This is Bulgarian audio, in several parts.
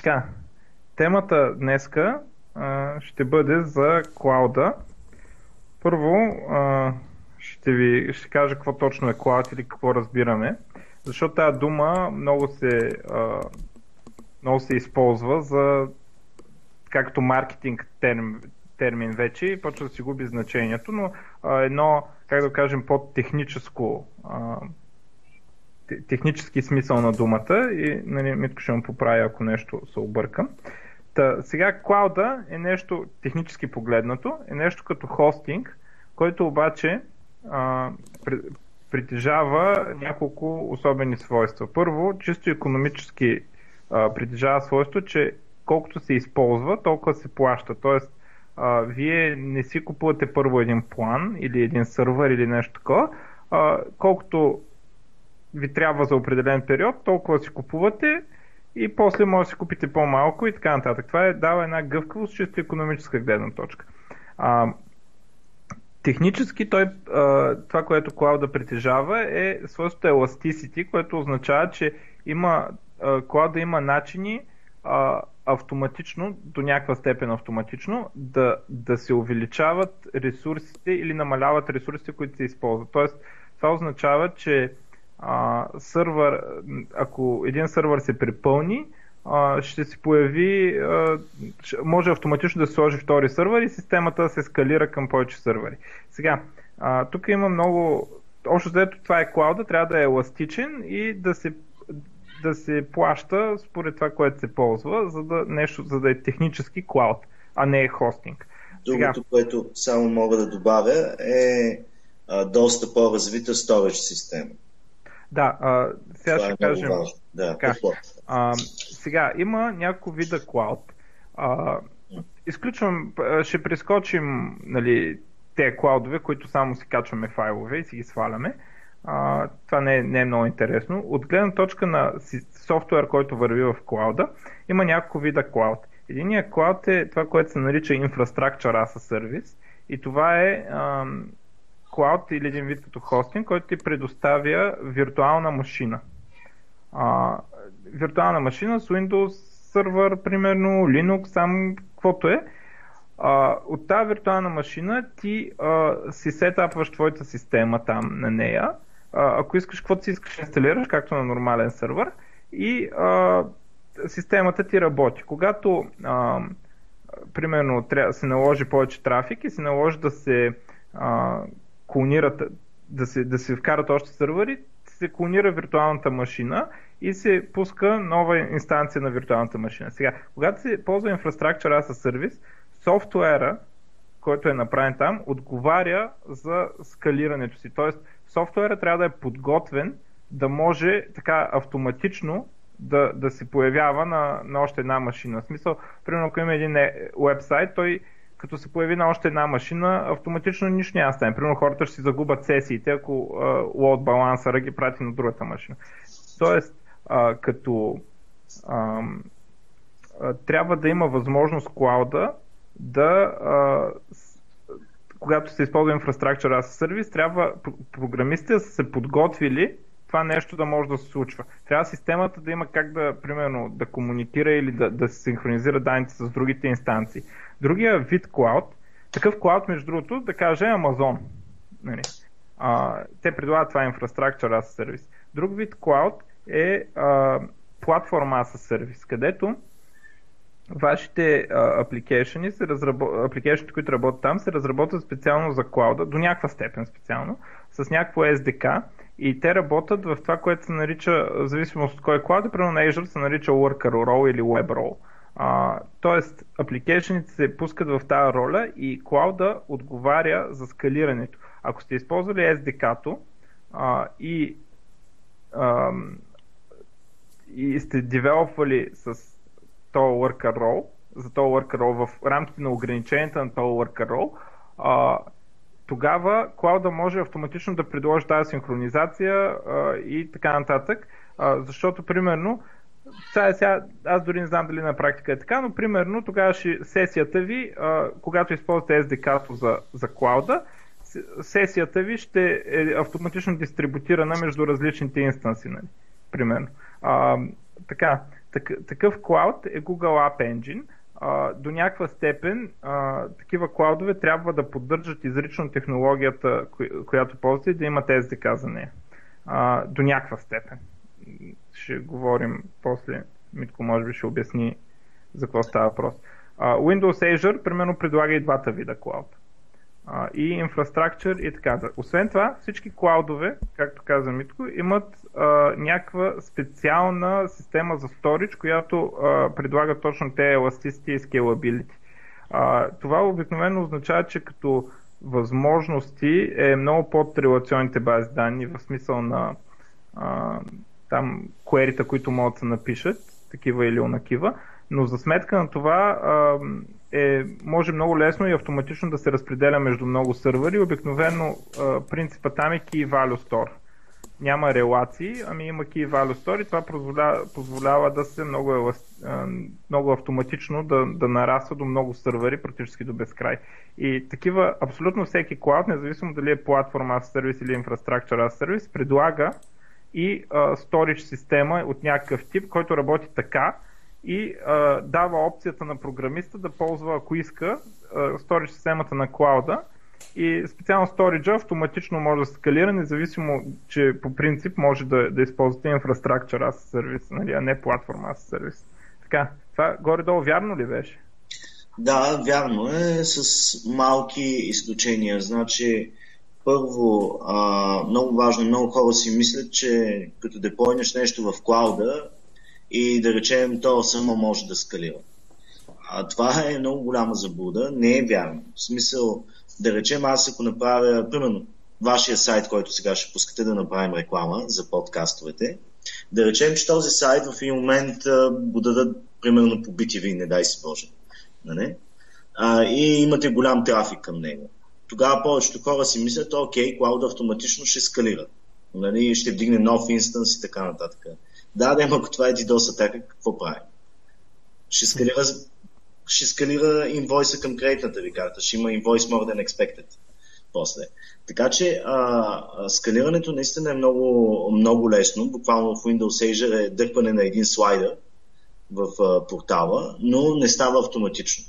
Така, темата днеска ще бъде за клауда. Първо ще кажа какво точно е клауд или какво разбираме, защото тази дума много се използва за както маркетинг термин вече и почва да си губи значението, но едно, как да кажем, технически смисъл на думата и Митко ще му поправи, ако нещо се объркам. Сега клауда е нещо технически погледнато, е нещо като хостинг, който обаче притежава няколко особени свойства. Първо, чисто икономически притежава свойство, че колкото се използва, толкова се плаща. Тоест, вие не си купувате първо един план или един сървър или нещо такова, колкото ви трябва за определен период, толкова си купувате и после може да си купите по-малко и така нататък. Това дава една гъвкавост, чисто икономическа гледна точка. Технически това, което клауда притежава е свойството elasticity, което означава, че клауда има начини автоматично, до някаква степен автоматично, да се увеличават ресурсите или намаляват ресурсите, които се използват. Тоест, това означава, че ако един сървър се препълни, ще се появи, може автоматично да се сложи втори сървър и системата се скалира към повече сървъри. Сега, тук има много, общо взето това е клауда, трябва да е еластичен и да се плаща според това, което се ползва, за да е технически клауд, а не е хостинг. Другото, което само мога да добавя е доста по-развита storage система. Да, сега това ще кажем. Да, сега има няколко вида клауд. Ще прескочим те клаудове, които само си качваме файлове и си ги сваляме. Това не е много интересно. От гледна точка на софтуер, който върви в клауда, има няколко вида клауд. Единият клауд е това, което се нарича Infrastructure as a Service и това е клауд или един вид като хостинг, който ти предоставя виртуална машина. Виртуална машина с Windows сервер, примерно, Linux, сам каквото е. От тази виртуална машина ти си сетапваш твоята система там на нея. Ако искаш, каквото си искаш, инсталираш, както на нормален сервер и системата ти работи. Когато примерно се наложи повече трафик и се наложи да се клонират, да се вкарат още сървъри, се клонира виртуалната машина и се пуска нова инстанция на виртуалната машина. Сега, когато се ползва Infrastructure as a Service, софтуера, който е направен там, отговаря за скалирането си. Тоест, софтуера трябва да е подготвен да може така автоматично да се появява на още една машина. В смисъл, примерно, ако има един уебсайт, той като се появи на още една машина, автоматично нищо няма стане. Примерно хората ще си загубят сесиите, ако load балансъра ги прати на другата машина. Тоест, трябва да има възможност клауда когато се използва Infrastructure as a Service, трябва програмистите да са се подготвили това нещо да може да се случва. Трябва системата да има как примерно, да комуникира или да се синхронизира данните с другите инстанции. Другия вид клауд, такъв клауд, между другото, да каже Amazon. Те предлагат това Infrastructure as a Service. Друг вид клауд е платформа as a Service, където вашите application, които работят там, се разработват специално за клауда, до някаква степен специално, с някакво SDK и те работят в това, което се нарича, в зависимост от кой е клауд, примерно на Azure се нарича Worker Role или Web Role. Тоест, апликейшените се пускат в тази роля и клауда отговаря за скалирането. Ако сте използвали SDK-то и сте девелопвали с този worker role, за този worker role в рамките на ограниченията на този worker role, тогава клауда може автоматично да предложи тази синхронизация и така нататък, защото примерно аз дори не знам дали на практика е така, но примерно тогава сесията ви, когато използвате SDK-то за клауда, сесията ви ще е автоматично дистрибутирана между различните инстанси, примерно. Така, Такъв клауд е Google App Engine. До някаква степен такива клаудове трябва да поддържат изрично технологията, която ползвате, и да имат SDK за нея. До някаква степен. Ще говорим после. Митко може би ще обясни за какво става въпрос. Windows Azure примерно предлага и двата вида клауд. И Infrastructure и така. Освен това, всички клаудове, както каза Митко, имат някаква специална система за storage, която предлага точно те elasticity и scalability. Това обикновено означава, че като възможности е много под релационните бази данни, в смисъл на там query-та, които могат да се напишат, такива или онакива, но за сметка на това може много лесно и автоматично да се разпределя между много сървъри. Обикновено принципа там е Key Value Store. Няма релации, ами има Key Value Store и това позволява да се много автоматично да нараства до много сървъри, практически до безкрай. И такива, абсолютно всеки клауд, независимо дали е Platform as Service или Infrastructure as Service, предлага и storage система от някакъв тип, който работи така и дава опцията на програмиста да ползва, ако иска, storage системата на клауда, и специално storage автоматично може да скалира, независимо, че по принцип може да използвате Infrastructure as Service, нали, а не Platform as Service. Така, това горе-долу вярно ли беше? Да, вярно е, с малки изключения. Значи, първо, много важно, много хора си мислят, че като деплойнеш нещо в клауда и да речем, то само може да скалира. Това е много голяма заблуда, не е вярно. В смисъл, да речем, аз ако направя, примерно, вашия сайт, който сега ще пускате да направим реклама за подкастовете, да речем, че този сайт в един момент го дадат, примерно, по BTV, не дай си Боже. Нали? И имате голям трафик към него. Тогава повечето хора си мислят, окей, клауда автоматично ще скалира. Нали? Ще вдигне нов инстанс и така нататък. Да, ако това е DDoS атака, какво правим? Ще скалира инвойса към кредитната ви карта. Ще има invoice more than expected. После. Така че скалирането наистина е много, много лесно. Буквално в Windows Azure е дърпане на един слайдер в портала, но не става автоматично.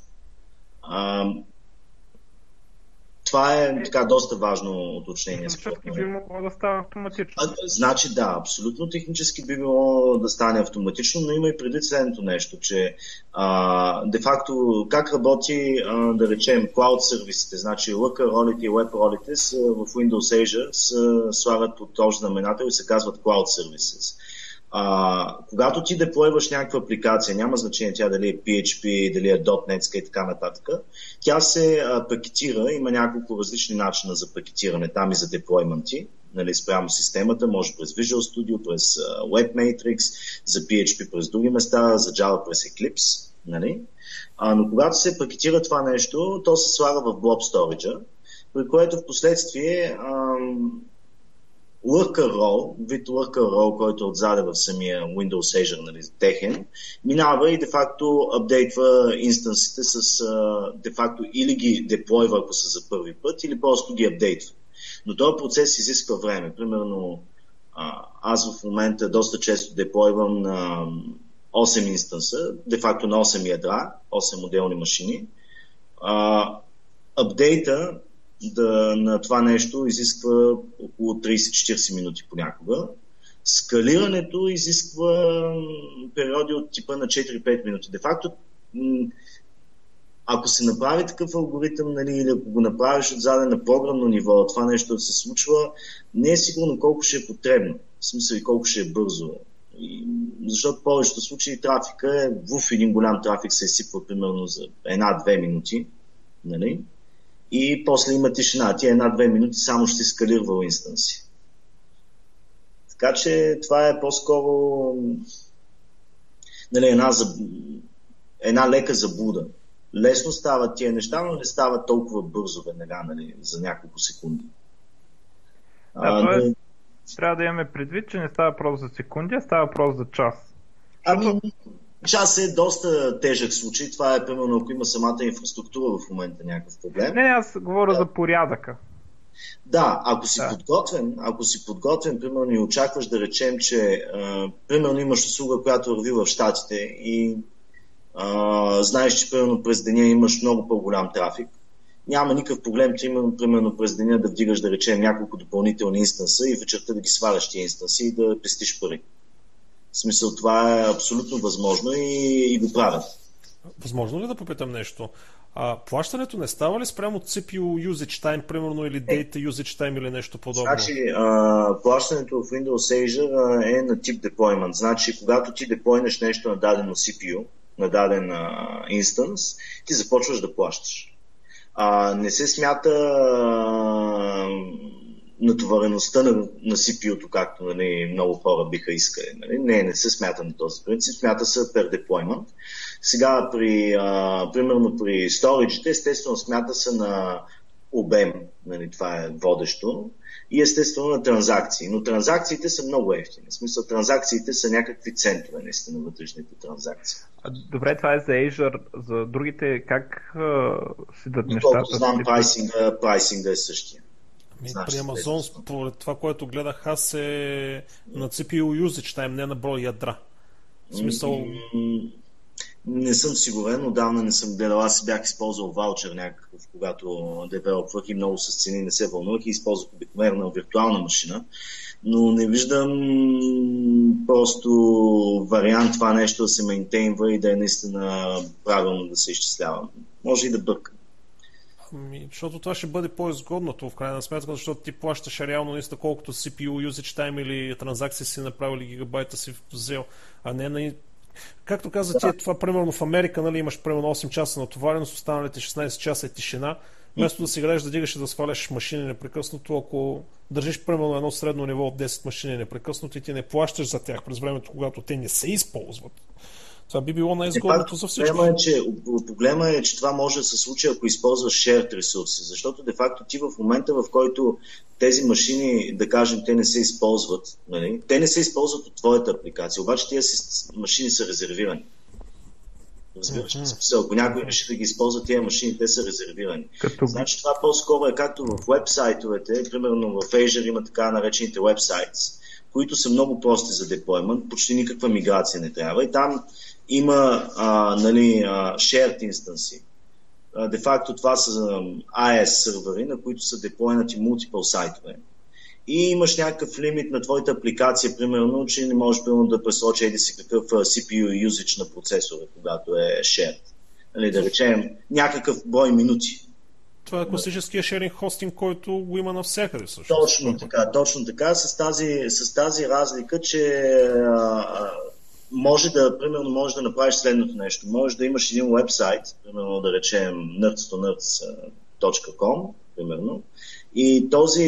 Това е така доста важно уточнение. Технически би могло да става автоматично. Значи да, абсолютно технически би било да стане автоматично, но има и преди следното нещо, че де-факто как работи, да речем, cloud сервисите, значи Looker ролите и Web ролите в Windows Azure слагат под общ знаменател и се казват Cloud Services. Когато ти деплойваш някаква апликация, няма значение тя дали е PHP, дали е .NET и така нататък, тя се пакетира, има няколко различни начина за пакетиране там и за деплойменти, нали, спрямо системата, може през Visual Studio, през WebMatrix, за PHP през други места, за Java през Eclipse, нали? Но когато се пакетира това нещо, то се слага в Blob Storage, при което в последствие Worker Role, вид Worker Role, който отзаде в самия Windows Azure, нали, техен, минава и де-факто апдейтва инстансите с де-факто или ги деплойва, ако са за първи път, или просто ги апдейтва. Но този процес изисква време. Примерно, аз в момента доста често деплойвам на 8 инстанса, де-факто на 8 ядра, 8 отделни машини. Апдейта на това нещо изисква около 30-40 минути понякога. Скалирането изисква периоди от типа на 4-5 минути. Де факто, ако се направи такъв алгоритъм, нали, или ако го направиш отзаде на програмно ниво, това нещо да се случва, не е сигурно колко ще е потребно. В смисъл и колко ще е бързо. Защото в повечето случаи трафика в един голям трафик се изсипва примерно за 1-2 минути. Нали? И после има тишина. Тия 1-2 минути само ще скалирва инстанси. Така че това е по-скоро, нали, една лека заблуда. Лесно стават тия неща, но не стават толкова бързо веднага, нали, за няколко секунди. Трябва да имаме предвид, че не става въпрос за секунди, а става въпрос за час. Час е доста тежък случай. Това е, примерно, ако има самата инфраструктура в момента някакъв проблем. Не, аз говоря за порядъка. Да, ако си подготвен, примерно и очакваш да речем, че примерно имаш услуга, която върви в щатите и знаеш, че примерно през деня имаш много по-голям трафик, няма никакъв проблем, че има примерно през деня да вдигаш, да речем, няколко допълнителни инстанса и вечерта да ги сваляш тия инстанси и да пестиш пари. В смисъл, това е абсолютно възможно и го правят. Възможно ли да попитам нещо? Плащането не става ли спрямо CPU usage time, примерно, или data usage time или нещо подобно? Значи, плащането в Windows Azure е на тип deployment. Значи, когато ти деплойнеш нещо на дадено CPU, на даден инстанс, ти започваш да плащаш. Не се смята натовареността на CPU-то, както много хора биха искали. Не се смята на този принцип, смята се per deployment. Сега, примерно при сториджите, естествено смята се на обем, това е водещо, и естествено на транзакции. Но транзакциите са много евтини. В смисъл, транзакциите са някакви центрове, наистина, вътрешните транзакции. Добре, това е за Azure. За другите, как си дадат нещата? Колко знам, прайсинга е същия. При Amazon, според това, което гледах аз, е на CPU usage time, не на брой ядра. В смисъл... Не съм сигурен, отдавна не съм гледал. Аз си бях използвал ваучер някакъв, когато девелопвах и много с цени не се вълнувах и използвах обикновена виртуална машина, но не виждам просто вариант това нещо да се мейнтейнва и да е наистина правилно да се изчислява. Може и да бъркам. Защото това ще бъде по-изгодното в крайна сметка, защото ти плащаш реално наистина колкото CPU usage time или транзакции си направил или гигабайта си взел, а не на... Както каза ти, това примерно в Америка, нали, имаш примерно 8 часа натовареност, останалите 16 часа е тишина. Вместо да си играеш да дигаш и да сваляш машини непрекъснато, ако държиш примерно едно средно ниво от 10 машини непрекъснато и ти не плащаш за тях през времето, когато те не се използват, това би било най-изгодното за всички. Проблема е, че това може да се случи, ако използваш shared ресурси, защото де-факто ти в момента, в който тези машини, да кажем, те не се използват, нали? Те не се използват от твоята апликация, обаче тези машини са резервирани. Разбираш ли? Ако някой реши да ги използва тези машини, те са резервирани. Значи това по-скоро е както в вебсайтовете, примерно в Azure има така наречените websites, които са много прости за деплоймент, почти никаква миграция не трябва и там има shared инстанси. Де-факто това са AES сървъри, на които са деплойнати multiple сайтове. И имаш някакъв лимит на твоята апликация, примерно, че не можеш примерно да пресрочи еди си какъв CPU usage на процесора, когато е shared. Да речем някакъв брой минути. Това е класическия шеринг хостинг, който го има навсякъде също. Точно така, с тази разлика, че може да направиш следното нещо. Може да имаш един уебсайт, примерно да речем nerds2nerds.com, примерно, и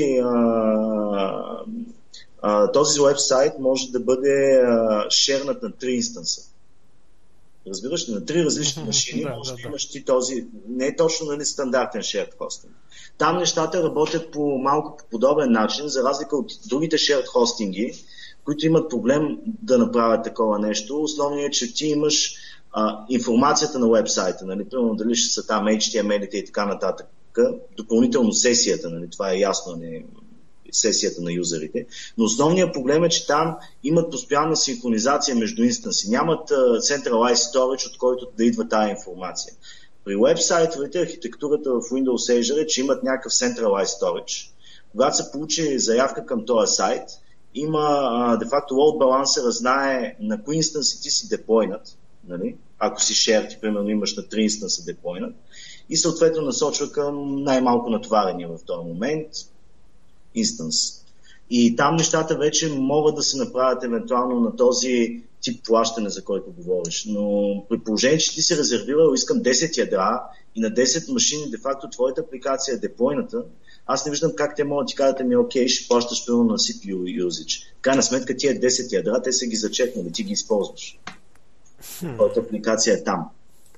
този уебсайт може да бъде шернат на 3 инстанса. Разбираш ли, на 3 различни машини може да имаш ти този, не е точно стандартен shared хостинг. Там нещата работят по малко по подобен начин, за разлика от другите shared хостинги, които имат проблем да направят такова нещо. Основният е, че ти имаш информацията на уебсайта, примерно дали ще са там HTML-ите и така нататък, допълнително сесията, това е ясно, сесията на юзерите, но основният проблем е, че там имат постоянна синхронизация между инстанси. Нямат centralized storage, от който да идва тая информация. При уебсайтовете архитектурата в Windows Azure е, че имат някакъв centralized storage. Когато се получи заявка към този сайт, има де-факто load balancer знае на кои инстанси ти си деплойнат, ако си shared, примерно имаш на 3 инстанса деплойнат, и съответно насочва към най-малко натоварения в този момент инстанс. И там нещата вече могат да се направят евентуално на този тип плащане, за който говориш. Но при положение, че ти си резервирал, искам 10 ядра и на 10 машини, де-факто твоята апликация е деплойната, аз не виждам как те могат да ти кажат, окей, ще плащаш пълно на CPU usage. Крайна сметка тия 10 ядра, те са ги зачекнали, ти ги използваш. Твоята апликация е там.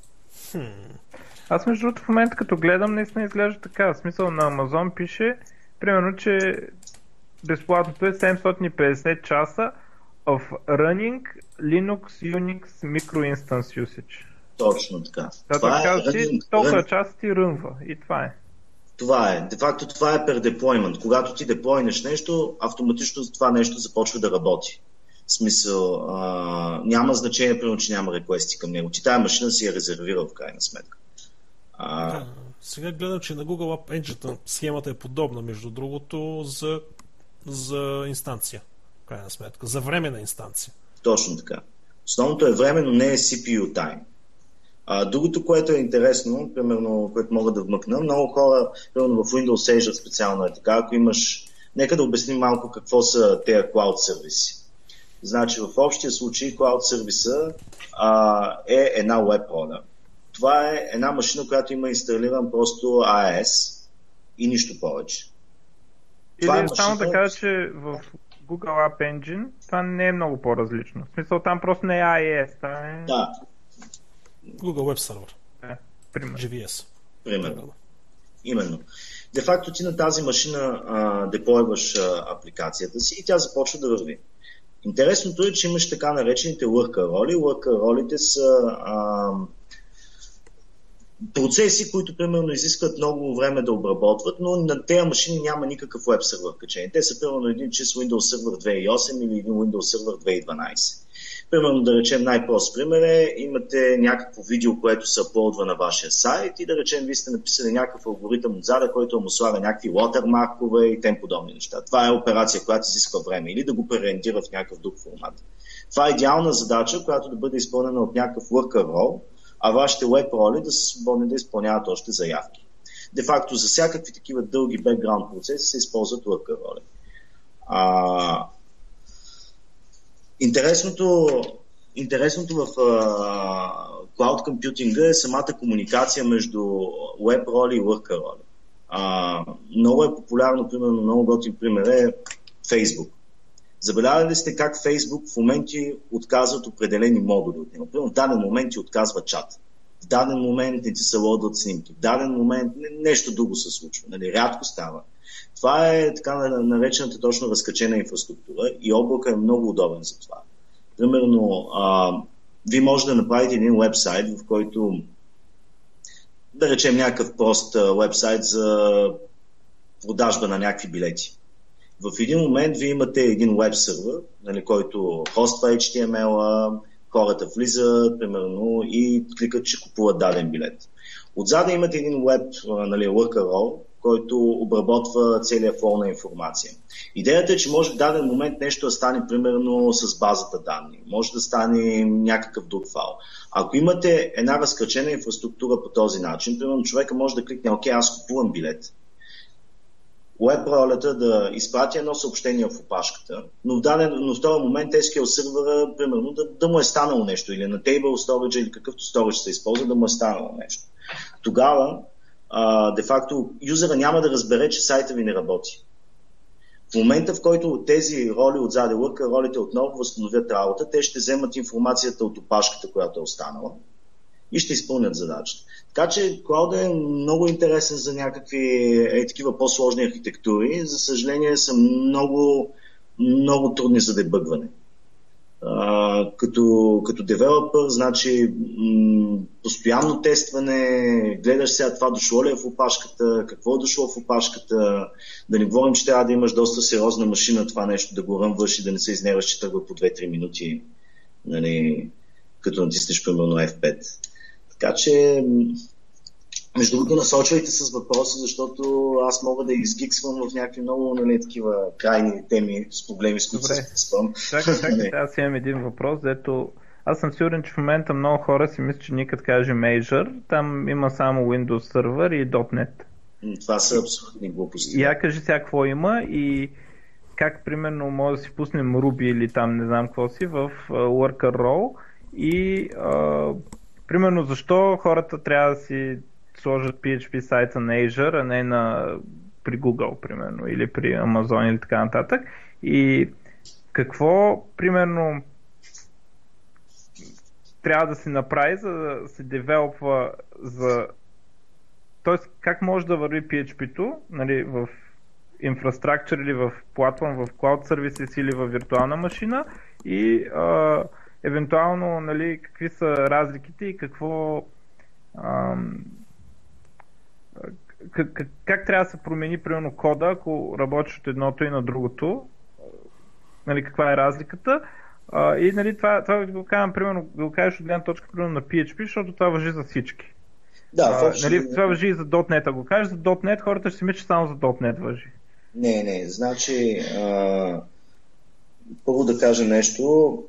Аз между другото в момента като гледам, наистина изглежда така. В смисъл на Amazon пише, примерно, че безплатното е 750 часа of running Linux Unix Micro-Instance Usage. Точно така. Това казва, че толкова часа ти рънва и това е. Това е. Де факто това е per deployment. Когато ти деплойнеш нещо, автоматично това нещо започва да работи. В смисъл, няма значение, примерно, че няма реквести към него. Ти тая машина си я резервирал в крайна сметка. Сега гледам, че на Google App Engine схемата е подобна, между другото, за инстанция. В крайна сметка. За временна инстанция. Точно така. Основното е време, но не е CPU time. Другото, което е интересно, примерно, което мога да вмъкна, много хора, примерно в Windows Azure специално е така, ако имаш... Нека да обясним малко какво са тези cloud сервиси. Значи, в общия случай cloud сервиса е една web роля. Това е една машина, която има инсталиран просто AES и нищо повече. Или машина... само да кажа, че в Google App Engine това не е много по-различно. В смисъл, там просто не е AES, това е... Да. Google Web Server. Примерно. GVS. Примерно. Именно. Де факто ти на тази машина деплойваш апликацията си и тя започва да върви. Интересното е, че имаш така наречените worker роли. Worker ролите са процеси, които примерно изискват много време да обработват, но на тези машини няма никакъв веб сервер качен. Те са примерно един чист Windows Server 2008 или един Windows Server 2012. Примерно, да речем, най-прост пример е, имате някакво видео, което се аплодва на вашия сайт и да речем, вие сте написали някакъв алгоритъм отзаде, който му слага някакви watermark-ове и тем подобни неща. Това е операция, която изисква време или да го пререндира в някакъв друг формат. Това е идеална задача, която да бъде изпълнена от някакъв worker role, а вашите web роли да са свободни да изпълняват още заявки. Де факто, за всякакви такива дълги бекграунд процеси се използват worker роли. Интересното в cloud компютинга е самата комуникация между web роли и worker роли. Много е популярно, примерно, много готин пример е Facebook. Забелязали ли сте как Facebook в моменти отказват определени модули от него? Примерно в даден момент ти отказва чат. В даден момент не ти се лодват снимки. В даден момент нещо друго се случва. Нали? Рядко става. Това е така наречената точно разкачена инфраструктура и облака е много удобен за това. Примерно, вие може да направите един вебсайт, в който да речем някакъв прост вебсайт за продажба на някакви билети. В един момент вие имате един веб сервер, нали, който хоства HTML-а, хората влизат, примерно, и кликат, че купуват даден билет. Отзаде имате един веб, нали, worker role, който обработва целия фол на информация. Идеята е, че може в даден момент нещо да стане, примерно, с базата данни. Може да стане някакъв друг файл. Ако имате една разкрачена инфраструктура по този начин, примерно, човека може да кликне, окей, аз купувам билет. Web ролята да изпрати едно съобщение в опашката, но в този момент SQL сервера, примерно, да му е станало нещо, или на Table Storage, или какъвто storage се използва, да му е станало нещо. Тогава, де-факто, юзера няма да разбере, че сайта ви не работи. В момента, в който тези роли отзаде worker, ролите отново възстановят работа, те ще вземат информацията от опашката, която е останала и ще изпълнят задачата. Така че клауда е много интересен за някакви такива по-сложни архитектури. За съжаление са много, много трудни за дебъгване. Като девелопър, значи постоянно тестване, гледаш сега това дошло ли е в опашката, какво е дошло в опашката, да не говорим, че трябва да имаш доста сериозна машина това нещо, да го ръмваш и да не се изнерваш, че тръгва по 2-3 минути, нали, като натиснеш примерно F5. Така че, между другото, насочвайте с въпроса, защото аз мога да изгиксвам в някакви много, нали, такива крайни теми с проблеми, с които се спъм. Чакай, аз имам един въпрос, дето аз съм сигурен, че в момента много хора си мислят, че ние като кажем Azure, там има само Windows Server и .NET. Това са абсолютни глупости. И я кажи сега какво има и как примерно може да си пуснем Ruby или там не знам какво си в Worker Role и примерно защо хората трябва да си сложат PHP сайта на Azure, а не при Google, примерно, или при Amazon или така нататък. И какво, примерно, трябва да се направи, за да се девелопва Тоест, как може да върви PHP-то, нали, в инфраструктура или в платформ, в Cloud Services или в виртуална машина и евентуално, нали, какви са разликите и какво как трябва да се промени примерно кода, ако работиш от едното и на другото, нали, каква е разликата. И нали, това го казвам, примерно, го кажеш от гледна точка примерно на PHP, защото това важи за всички. Да, нали, това важи и за .NET. Ако кажеш за .NET, хората ще си мислят, че само за .NET важи. Не, значи първо да кажа нещо.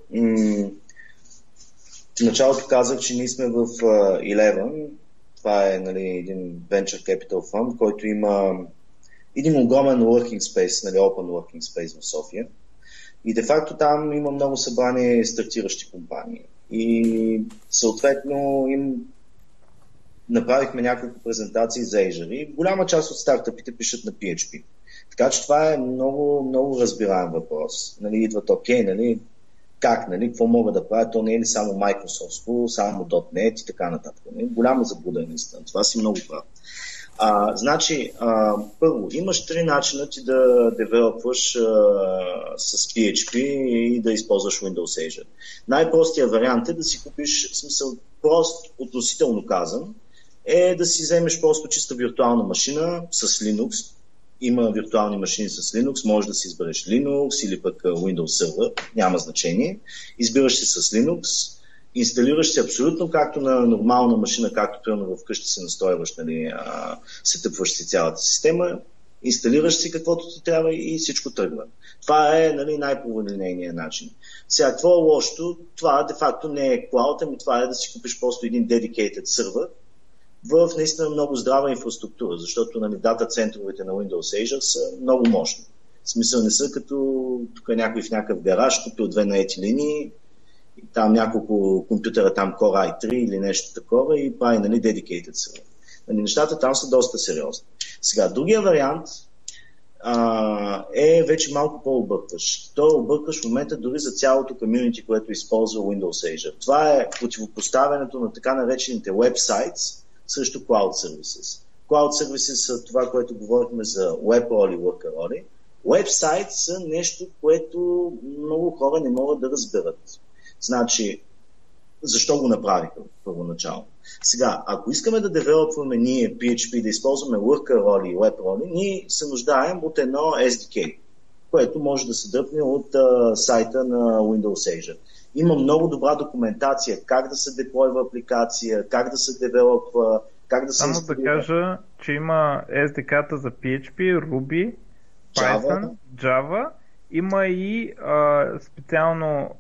В началото казах, че ние сме в Eleven. Това е, нали, един Venture Capital Fund, който има един огромен working space, нали, open working space в София. И де-факто там има много събрани стартиращи компании. И съответно им направихме няколко презентации за Azure. И голяма част от стартъпите пишат на PHP. Така че това е много, много разбираем въпрос. Нали, идват окей, нали, как, нали, какво мога да правя, то не е ли само Microsoft, само .NET и така нататък. Нали? Голяма заблуда наистина. Това си много прав. Значи, първо, имаш 3 начина ти да девелопваш с PHP и да използваш Windows Azure. Най-простия вариант е да си купиш, в смисъл, прост, относително казан, е да си вземеш просто чиста виртуална машина с Linux. Има виртуални машини с Linux, може да си избереш Linux или пък Windows Server, няма значение. Избираш си с Linux, инсталираш си абсолютно както на нормална машина, както примерно вкъщи си настройваш, нали, сетъпваш си цялата система, инсталираш си каквото ти трябва и всичко тръгва. Това е, нали, най-праволинейният начин. Сега, какво е лошото? Това де-факто не е cloud, ами това е да си купиш просто един dedicated сервер в наистина много здрава инфраструктура, защото, нали, дата центровете на Windows Azure са много мощни. В смисъл не са като тук някой в някакъв гараж, купил 2 наети линии, там няколко компютъра, там Core i3 или нещо такова и прави, нали, dedicated сервер. Нали, нещата там са доста сериозни. Сега, другия вариант е вече малко по-объркваш. То объркваш в момента дори за цялото комюнити, което използва Windows Azure. Това е противопоставянето на така наречените websites срещу Cloud Services. Cloud Services са това, което говорихме за Web Role и Worker Role. Websites са нещо, което много хора не могат да разберат. Значи, защо го направиха първоначално? Сега, ако искаме да девелопваме ние PHP, да използваме Worker Role и Web Role, ние се нуждаем от едно SDK, което може да се дръпне от сайта на Windows Azure. Има много добра документация как да се деплойва апликация, как да се девелопва, как да се само да кажа, че има SDK-та за PHP, Ruby, Python, Java. Има и специално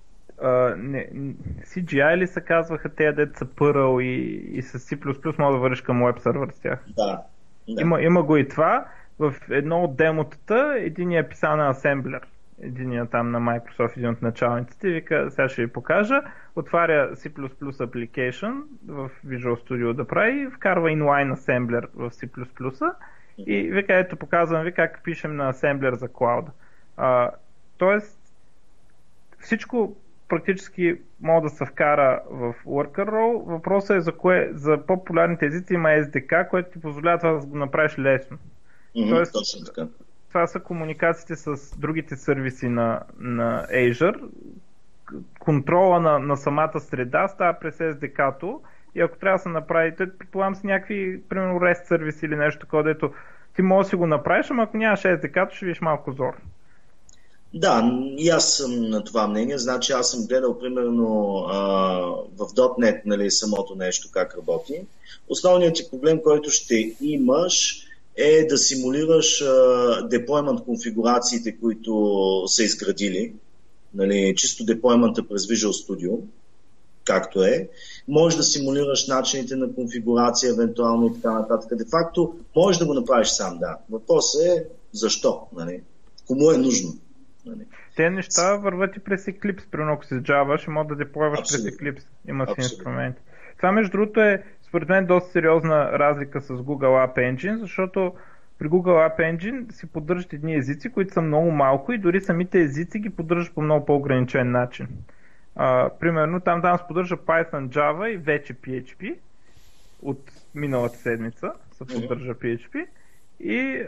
CGI ли се казваха тези, дето са Perl и с C++ мога да вървиш към веб сервер с тях. Да. Има го и това. В едно от демотата единият е писал на асемблер. Единият там на Microsoft, един от началниците, вика, сега ще ви покажа, отваря C++ application в Visual Studio да прави, вкарва inline assembler в C++ и вика, ето показвам ви как пишем на асемблер за cloud. Тоест, всичко практически може да се вкара в Worker Role. Въпросът е за по-популярните езици има SDK, което ти позволява това да го направиш лесно. Тоест, точно така. Това са комуникациите с другите сервиси на Azure. Контрола на самата среда става през SDK-то и ако трябва да се направи, предполагам с някакви, примерно REST сервиси или нещо такова, дето ти можеш да си го направиш, ама ако нямаш SDK-то ще видиш малко зор. Да, и аз съм на това мнение. Значи аз съм гледал примерно в .NET, нали, самото нещо как работи. Основният ти проблем, който ще имаш е да симулираш деплоймент конфигурациите, които са изградили. Нали, чисто деплоймента през Visual Studio, както е. Можеш да симулираш начините на конфигурация, евентуално и така нататък. Де факто, можеш да го направиш сам, да. Въпросът е защо, нали? Кому е нужно. Нали? Те неща върват и през Eclipse, примерно ако си с Java, ще може да деплойваш през Eclipse. Има си инструменти. Това между другото е според мен доста сериозна разлика с Google App Engine, защото при Google App Engine си поддържат едни езици, които са много малко и дори самите езици ги поддържат по много по-ограничен начин. Примерно там се поддържа Python, Java и вече PHP от миналата седмица се поддържа PHP и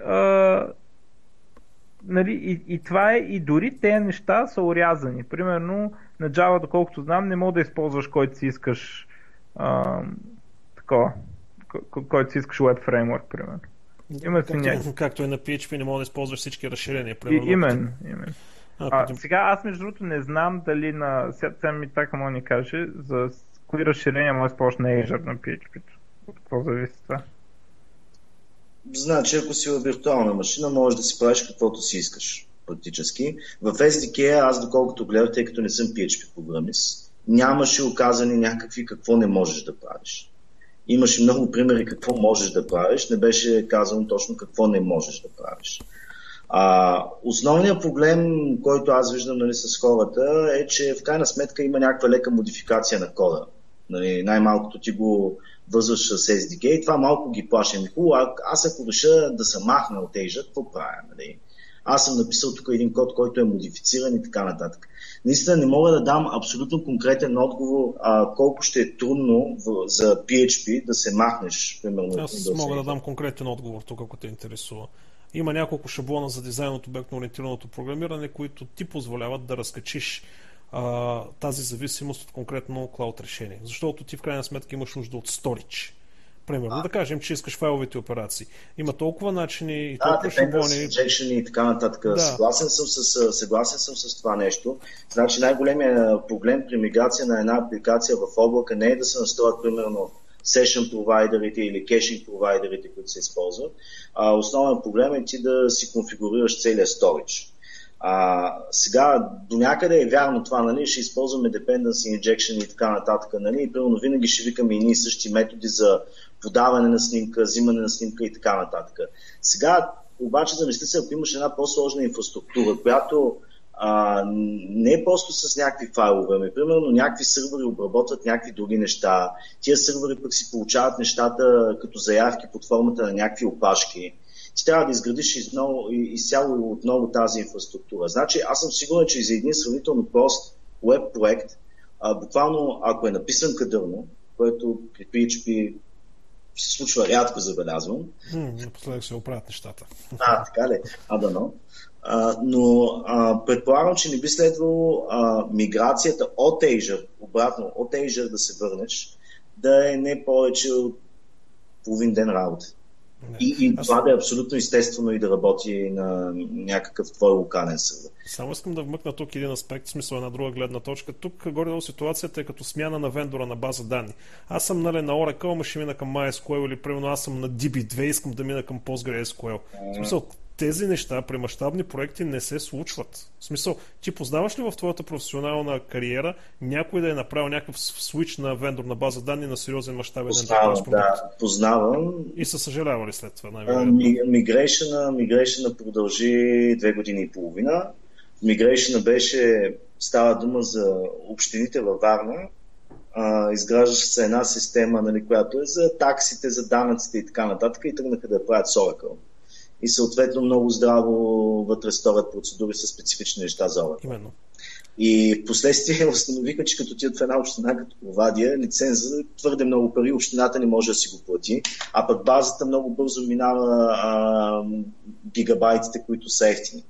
нали, и това е, и дори тези неща са орязани. Примерно на Java, доколкото знам, не мога да използваш който си искаш който си искаш web фреймворк, примерно. Има си някакви. Както е на PHP, не мога да използваш всички разширения. Именно. Сега аз между другото не знам дали сега ми така може да ни каже за кои разширения може да използваш на Azure на PHP-то. От какво зависи това? Значи, ако си в виртуална машина, можеш да си правиш каквото си искаш практически. В SDK аз доколкото гледах, тъй като не съм PHP програмист, нямаше указани някакви какво не можеш да правиш. Имаше много примери какво можеш да правиш, не беше казано точно какво не можеш да правиш. Основният проблем, който аз виждам с хората е, че в крайна сметка има някаква лека модификация на кода. Най-малкото ти го вързваш с SDK и това малко ги плаши. Аз ако реша да съм махна от Azure, какво правя? Аз съм написал тук един код, който е модифициран и така нататък. Наистина не мога да дам абсолютно конкретен отговор колко ще е трудно за PHP да се махнеш. Примерно, аз мога да дам конкретен отговор тук, ако те интересува. Има няколко шаблона за дизайн от обектно-ориентираното програмиране, които ти позволяват да разкачиш тази зависимост от конкретно клауд решение. Защото ти в крайна сметка имаш нужда от storage. Примерно, да кажем, че искаш файловите операции. Има толкова начини и толкова шаблони. Injection и така нататък. Да. Съгласен съм с това нещо. Значи най-големият проблем при миграция на една апликация в облака не е да се настроят примерно session провайдерите или кешинг провайдерите, които се използват. Основен проблем е ти да си конфигурираш целия storage. Сега до някъде е вярно това, ще използваме dependency injection и така нататък, и примерно винаги ще викаме и същи методи за подаване на снимка, взимане на снимка и така нататък. Сега обаче замисли се, ако имаш една по-сложна инфраструктура, която не е просто с някакви файлове, примерно някакви сървъри обработват някакви други неща, тия сървъри пък си получават нещата като заявки под формата на някакви опашки. Ти трябва да изградиш изцяло отново тази инфраструктура. Значи аз съм сигурен, че и за един сравнително прост веб проект, буквално ако е написан кадърно, което при PHP се случва рядко, забелязвам. Напоследък се оправят нещата. Така ли? Дано. Но предполагам, че не би следвало миграцията от Azure, обратно от Azure да се върнеш, да е не повече от половин ден работа. И това да е абсолютно естествено и да работи на някакъв твой локален сервер. Само искам да вмъкна тук един аспект, в смисъл една друга гледна точка. Тук горе-долу ситуацията е като смяна на вендора на база данни. Аз съм на Oracle, ама ще мина към MySQL или примерно аз съм на DB2, искам да мина към PostgreSQL. В смисъл, тези неща при мащабни проекти не се случват. В смисъл, ти познаваш ли в твоята професионална кариера някой да е направил някакъв свич на вендор на база данни на сериозен мащабен продукт? Да, познавам. И са съжалявали след това? Мигрейшъна продължи 2 години и половина. Мигрейшъна става дума за общините във Варна. Изграждаше се една система, която е за таксите, за данъците и така нататък, и тръгнаха да я правят с Oracle. И съответно много здраво вътре сторят процедури с специфични неща за Oracle. Именно. И в последствие установиха, че като отидат в една община като Провадия, лиценза твърде много пари, общината не може да си го плати, а пък базата много бързо минава гигабайтите, които са ефтини.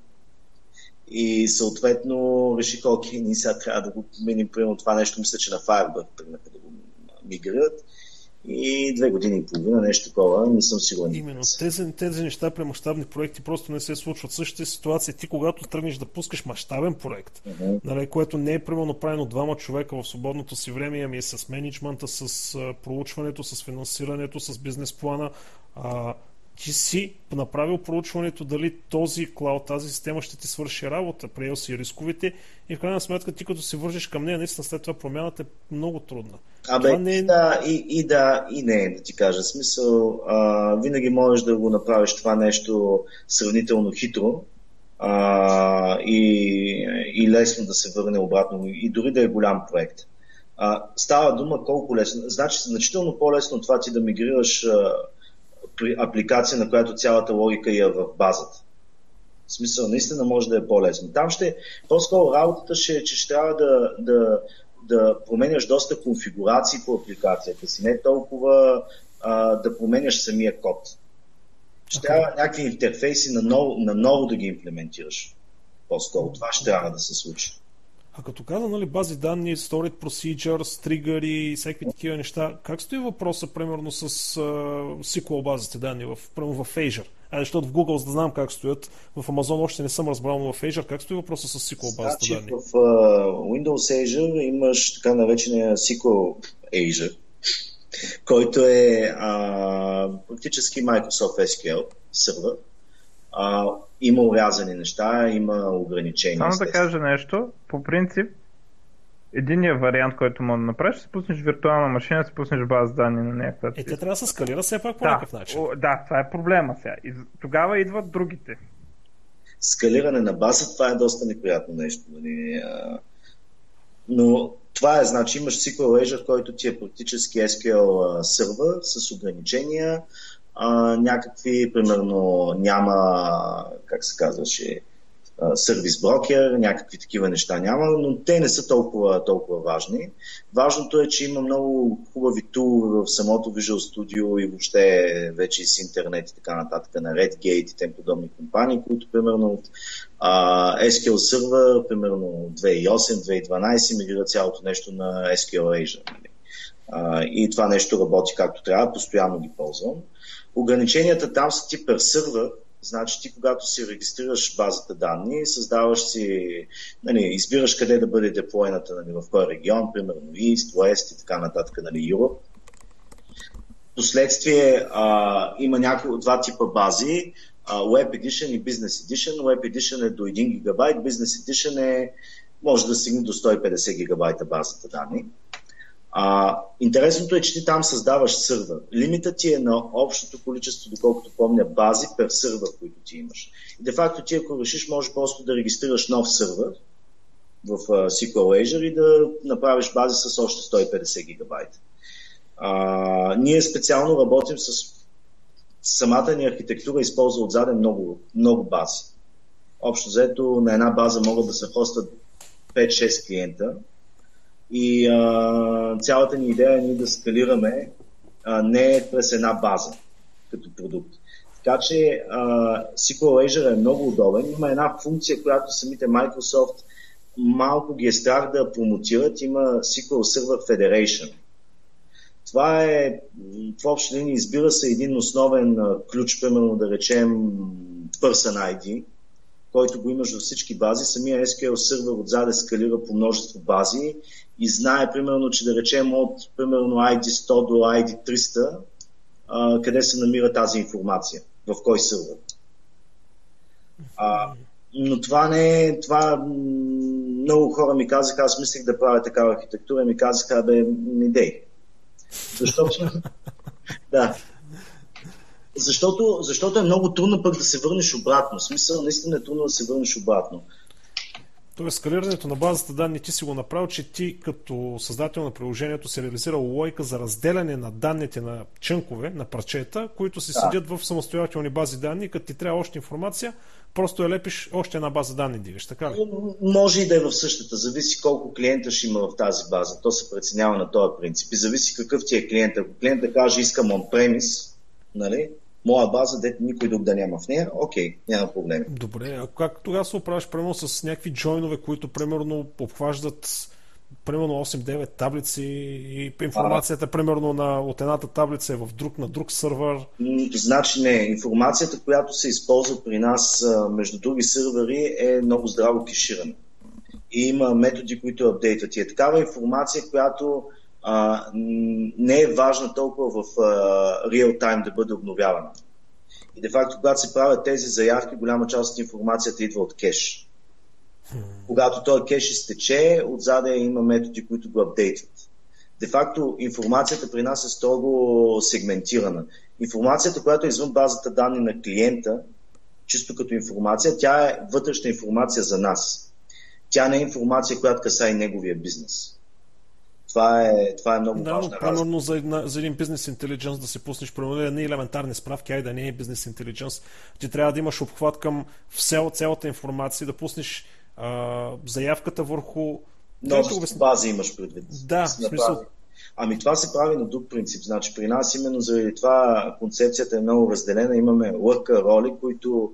И съответно решиха, окей, ние сега трябва да го минем примерно това нещо, мисля, че на Firebird тръгнаха да го мигрират. И 2 години и половина, нещо такова, не съм сигурен. Именно. Тези неща при мащабни проекти просто не се случват. Същата ситуация ти, когато тръгнеш да пускаш мащабен проект, което не е примерно правено 2 човека в свободното си време, ами е с менеджмента, с проучването, с финансирането, с бизнес плана, ти си направил проучването дали този клауд, тази система ще ти свърши работа, приел си рисковете и в крайна сметка ти като се вържиш към нея, наистина след това промяната е много трудна. Да, и не, да ти кажа. Смисъл, винаги можеш да го направиш това нещо сравнително хитро и лесно да се върне обратно, и дори да е голям проект. Става дума колко лесно. Значи значително по-лесно това ти да мигрираш при апликация, на която цялата логика е в базата. В смисъл, наистина може да е по-лесно. Там по-скоро работата че ще трябва да променяш доста конфигурации по апликацията си, не толкова да променяш самия код. Ще трябва някакви интерфейси на ново да ги имплементираш. По-скоро това ще трябва да се случи. А като каза, нали, бази данни, stored procedures, тригъри и всякакви такива неща, как стои въпроса, примерно, с SQL базите данни, примерно в Azure? Защото в Google, за да знам как стоят, в Amazon още не съм разбрал, но в Azure, как стои въпроса с SQL базите данни? В Windows Azure имаш така наречения SQL Azure, който е практически Microsoft SQL сервер. Има урязани неща, има ограничения. Само да кажа нещо, по принцип, единият вариант, който може да направиш, ще пуснеш виртуална машина, ще пуснеш база данни на някаква. Тя трябва да се скалира все пак по някакъв начин. Да, това е проблема сега. И тогава идват другите. Скалиране на база, това е доста неприятно нещо. Но това е, значи имаш SQL Azure, който ти е практически SQL сервер с ограничения, някакви, примерно, няма, как се казваше, сервис брокер, някакви такива неща няма, но те не са толкова важни. Важното е, че има много хубави тулове в самото Visual Studio и въобще вече и с интернет и така нататък на Redgate и тем подобни компании, които примерно от SQL Server, примерно 2008-2012 мигрира цялото нещо на SQL Azure. И това нещо работи както трябва, постоянно ги ползвам. Ограниченията там са ти per сервер, значи ти когато си регистрираш базата данни, създаваш си, избираш къде да бъде деплойната, в кой регион, примерно East, West и така нататък, Europe. Последствие има два типа бази, Web Edition и Business Edition. Web Edition е до 1 гигабайт, Business Edition може да стигне до 150 гигабайта базата данни. Интересното е, че ти там създаваш сервер. Лимитът ти е на общото количество, доколкото помня, бази per сервер, които ти имаш. И де факто ти, ако решиш, можеш просто да регистрираш нов сервер в SQL Azure и да направиш бази с още 150 гигабайта. Ние специално работим с самата ни архитектура, използва отзаде много бази. Общо взето на една база могат да се хостат 5-6 клиента. И цялата ни идея е ние да скалираме не през една база като продукт. Така че SQL Azure е много удобен. Има една функция, която самите Microsoft малко ги е страх да промотират. Има SQL Server Federation. Това е в общи линии избира се един основен ключ, примерно да речем Person ID, който го имаш във всички бази. Самия SQL сервер отзаде скалира по множество бази и знае, примерно, че да речем от примерно ID 100 до ID 300, къде се намира тази информация, в кой сервер. Но това не е... много хора ми казаха, аз мислех да правя такава архитектура, ми казаха, не дей. Защото... да. Защото е много трудно пък да се върнеш обратно. В смисъл, наистина е трудно да се върнеш обратно. Тоест, скалирането на базата данни ти си го направил, че ти като създател на приложението си реализирал логика за разделяне на данните на чънкове, на парчета, които си седят в самостоятелни бази данни, като ти трябва още информация, просто я лепиш още една база данни дигаш, така ли? Може и да е в същата, зависи колко клиента ще има в тази база, то се преценява на този принцип и зависи какъв ти е клиент. Ако клиента каже искам on-premise, нали, моя база, дето никой друг да няма в нея, окей, няма проблем. Добре, а как тогава се оправиш примерно с някакви джойнове, които примерно обхваждат примерно 8-9 таблици и информацията примерно от едната таблица е на друг сървър? Значи не, информацията, която се използва при нас между други сървъри е много здраво кеширана. И има методи, които апдейтват. И е такава информация, която не е важна толкова в real time да бъде обновявана. И де факто, когато се правят тези заявки, голяма част от информацията идва от кеш. Когато този кеш изтече, отзаде има методи, които го апдейтват. Де факто, информацията при нас е строго сегментирана. Информацията, която е извън базата данни на клиента, чисто като информация, тя е вътрешна информация за нас. Тя не е информация, която касае неговия бизнес. Това е много важна разлика. Примерно за един бизнес интелидженс да се пуснеш, примерно не елементарни справки, да не е бизнес интелидженс, ти трябва да имаш обхват към цялата информация, да пуснеш заявката върху... Множество бази имаш предвид. Да, в смисъл... Ами това се прави на друг принцип. Значи при нас именно заради това концепцията е много разделена. Имаме worker роли, които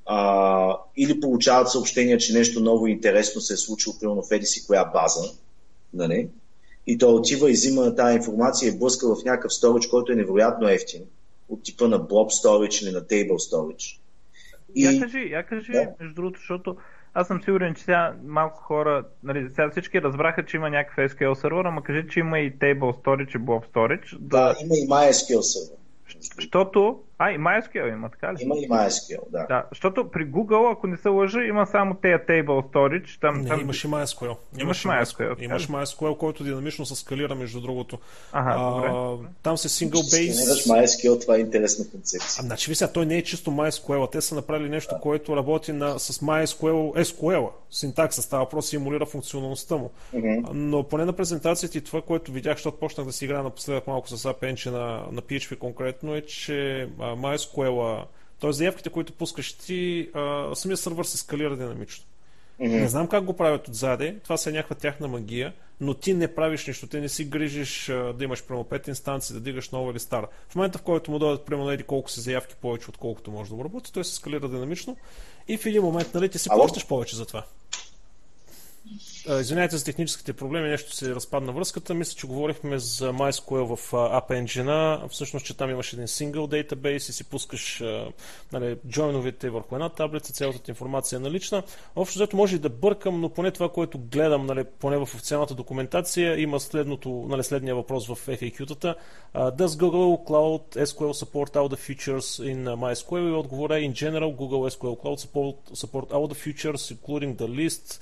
или получават съобщения, че нещо ново и интересно се е случило примерно в еди си коя база, нали? И той отива и взима тази информация и блъска в някакъв сторидж, който е невероятно ефтин, от типа на Blob Storage или на Table Storage. Я кажи, между другото, защото аз съм сигурен, че сега малко хора, нали, сега всички разбраха, че има някакъв SQL сервер, ама кажи, че има и Table Storage и Blob Storage. Да, има и MySQL сервер. Защото... и MySQL има, така ли? Има и MySQL, да. Да, защото при Google, ако не се лъжа, има само тея Table Storage. Там... Имаш и MySQL. Имаш MySQL. Имаш MySQL, който динамично се скалира, между другото. Добре. Там се single base... Сканираш MySQL, това е интересна концепция. Значи, ви сега, той не е чисто MySQL, те са направили нещо, което работи с MySQL, SQL. Синтакса става въпрос и симулира функционалността му. Но поне на презентацията и това, което видях, защото почнах да си играя напоследък малко с App на PHP конкретно, е, че MySQL, т.е. заявките, които пускаш ти, самия сървър се скалира динамично. Не знам как го правят отзаде, това са някаква тяхна магия, но ти не правиш нищо, ти не си грижиш да имаш прямо 5 инстанции, да дигаш нова или стара. В момента, в който му дойдат прямо еди колко си заявки повече, отколкото може да му работи, той се скалира динамично и в един момент, нали, ти си плащаш повече за това. Извинявайте за техническите проблеми, нещо се разпадна връзката. Мисля, че говорихме за MySQL в App Engine, всъщност, че там имаш един сингъл дейтабейс и си пускаш джойновете върху една таблица, цялата информация е налична. Общо взето може и да бъркам, но поне това, което гледам, нали, поне в официалната документация, има следния въпрос в FAQ-тата. Does Google Cloud SQL support all the features in MySQL? И отговора in general, Google SQL Cloud support all the features, including the list,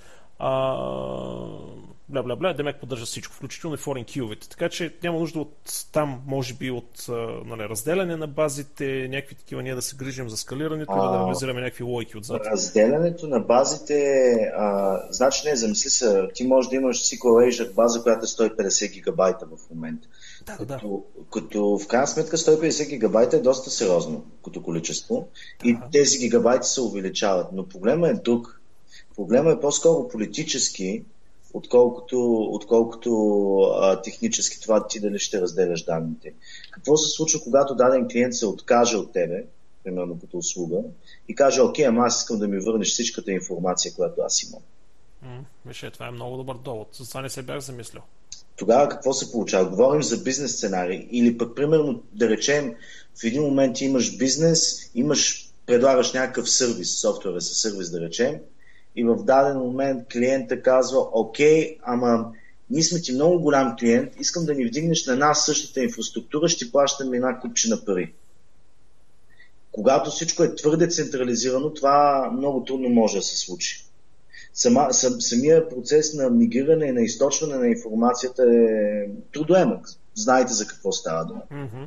бля, демек поддържа всичко, включително и foreign key-овете. Така че няма нужда от там, може би, от разделяне на базите, някакви такива, ние да се грижим за скалирането или да реализираме някакви логики отзад. Разделянето на базите, значи не, замисли се, ти можеш да имаш SQL Azure база, която е 150 гигабайта в момента. Като в крайна сметка 150 гигабайта е доста сериозно като количество и тези гигабайти се увеличават, но проблема е друг. Проблема е по-скоро политически, отколкото технически, това ти дали ще разделяш данните. Какво се случва, когато даден клиент се откаже от тебе, примерно като услуга, и каже, окей, ама аз искам да ми върнеш всичката информация, която аз имам. Виж, това е много добър довод. За това не се бях замислил. Тогава какво се получава? Говорим за бизнес сценарий. Или пък, примерно, да речем, в един момент имаш бизнес, предлагаш някакъв сервис, софтуер със сервис, да речем, и в даден момент клиента казва, окей, ама ние сме ти много голям клиент, искам да ни вдигнеш на нас същата инфраструктура, ще плащаме една купчина пари. Когато всичко е твърде централизирано, това много трудно може да се случи. Самия процес на мигриране и на източване на информацията е трудоемък. Знаете за какво става дума.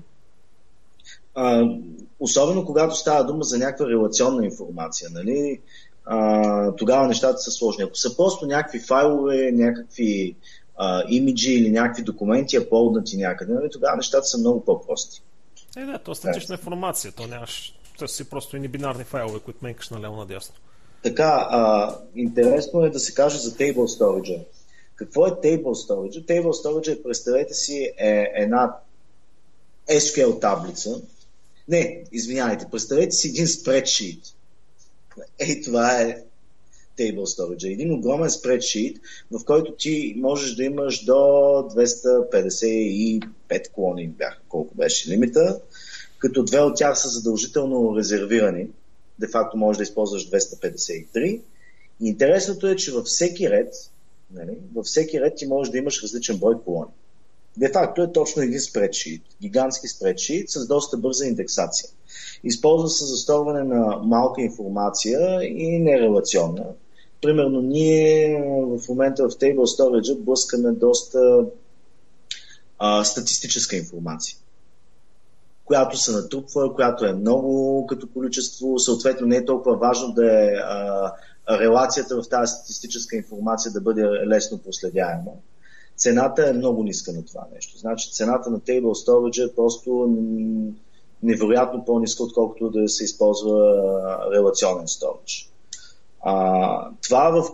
Особено когато става дума за някаква релационна информация, нали? Тогава нещата са сложни. Ако са просто някакви файлове, някакви имиджи или някакви документи, аполднати някъде, нали? Тогава нещата са много по-прости. То е статична информация. То си просто и бинарни файлове, които менкаш наляво надясно. Така, интересно е да се каже за Table Storage. Какво е Table Storage? Table Storage, представете си, една SQL таблица. Не, извинявайте, представете си един спредшит. Това е Table Storage. Един огромен спредшит, в който ти можеш да имаш до 255 колони, колко беше лимита, като две от тях са задължително резервирани. Де факто можеш да използваш 253. И интересното е, че във всеки ред, ти можеш да имаш различен брой колони. Де факто е точно един спредшит, гигантски спредшит с доста бърза индексация. Използва се за сторване на малка информация и нерелационна. Примерно ние в момента в Table Storage блъскаме доста статистическа информация, която се натрупва, която е много като количество, съответно не е толкова важно да е релацията в тази статистическа информация да бъде лесно проследяема. Цената е много ниска на това нещо. Значи цената на Table Storage е просто невероятно по-ниска, отколкото да се използва релационен storage. Това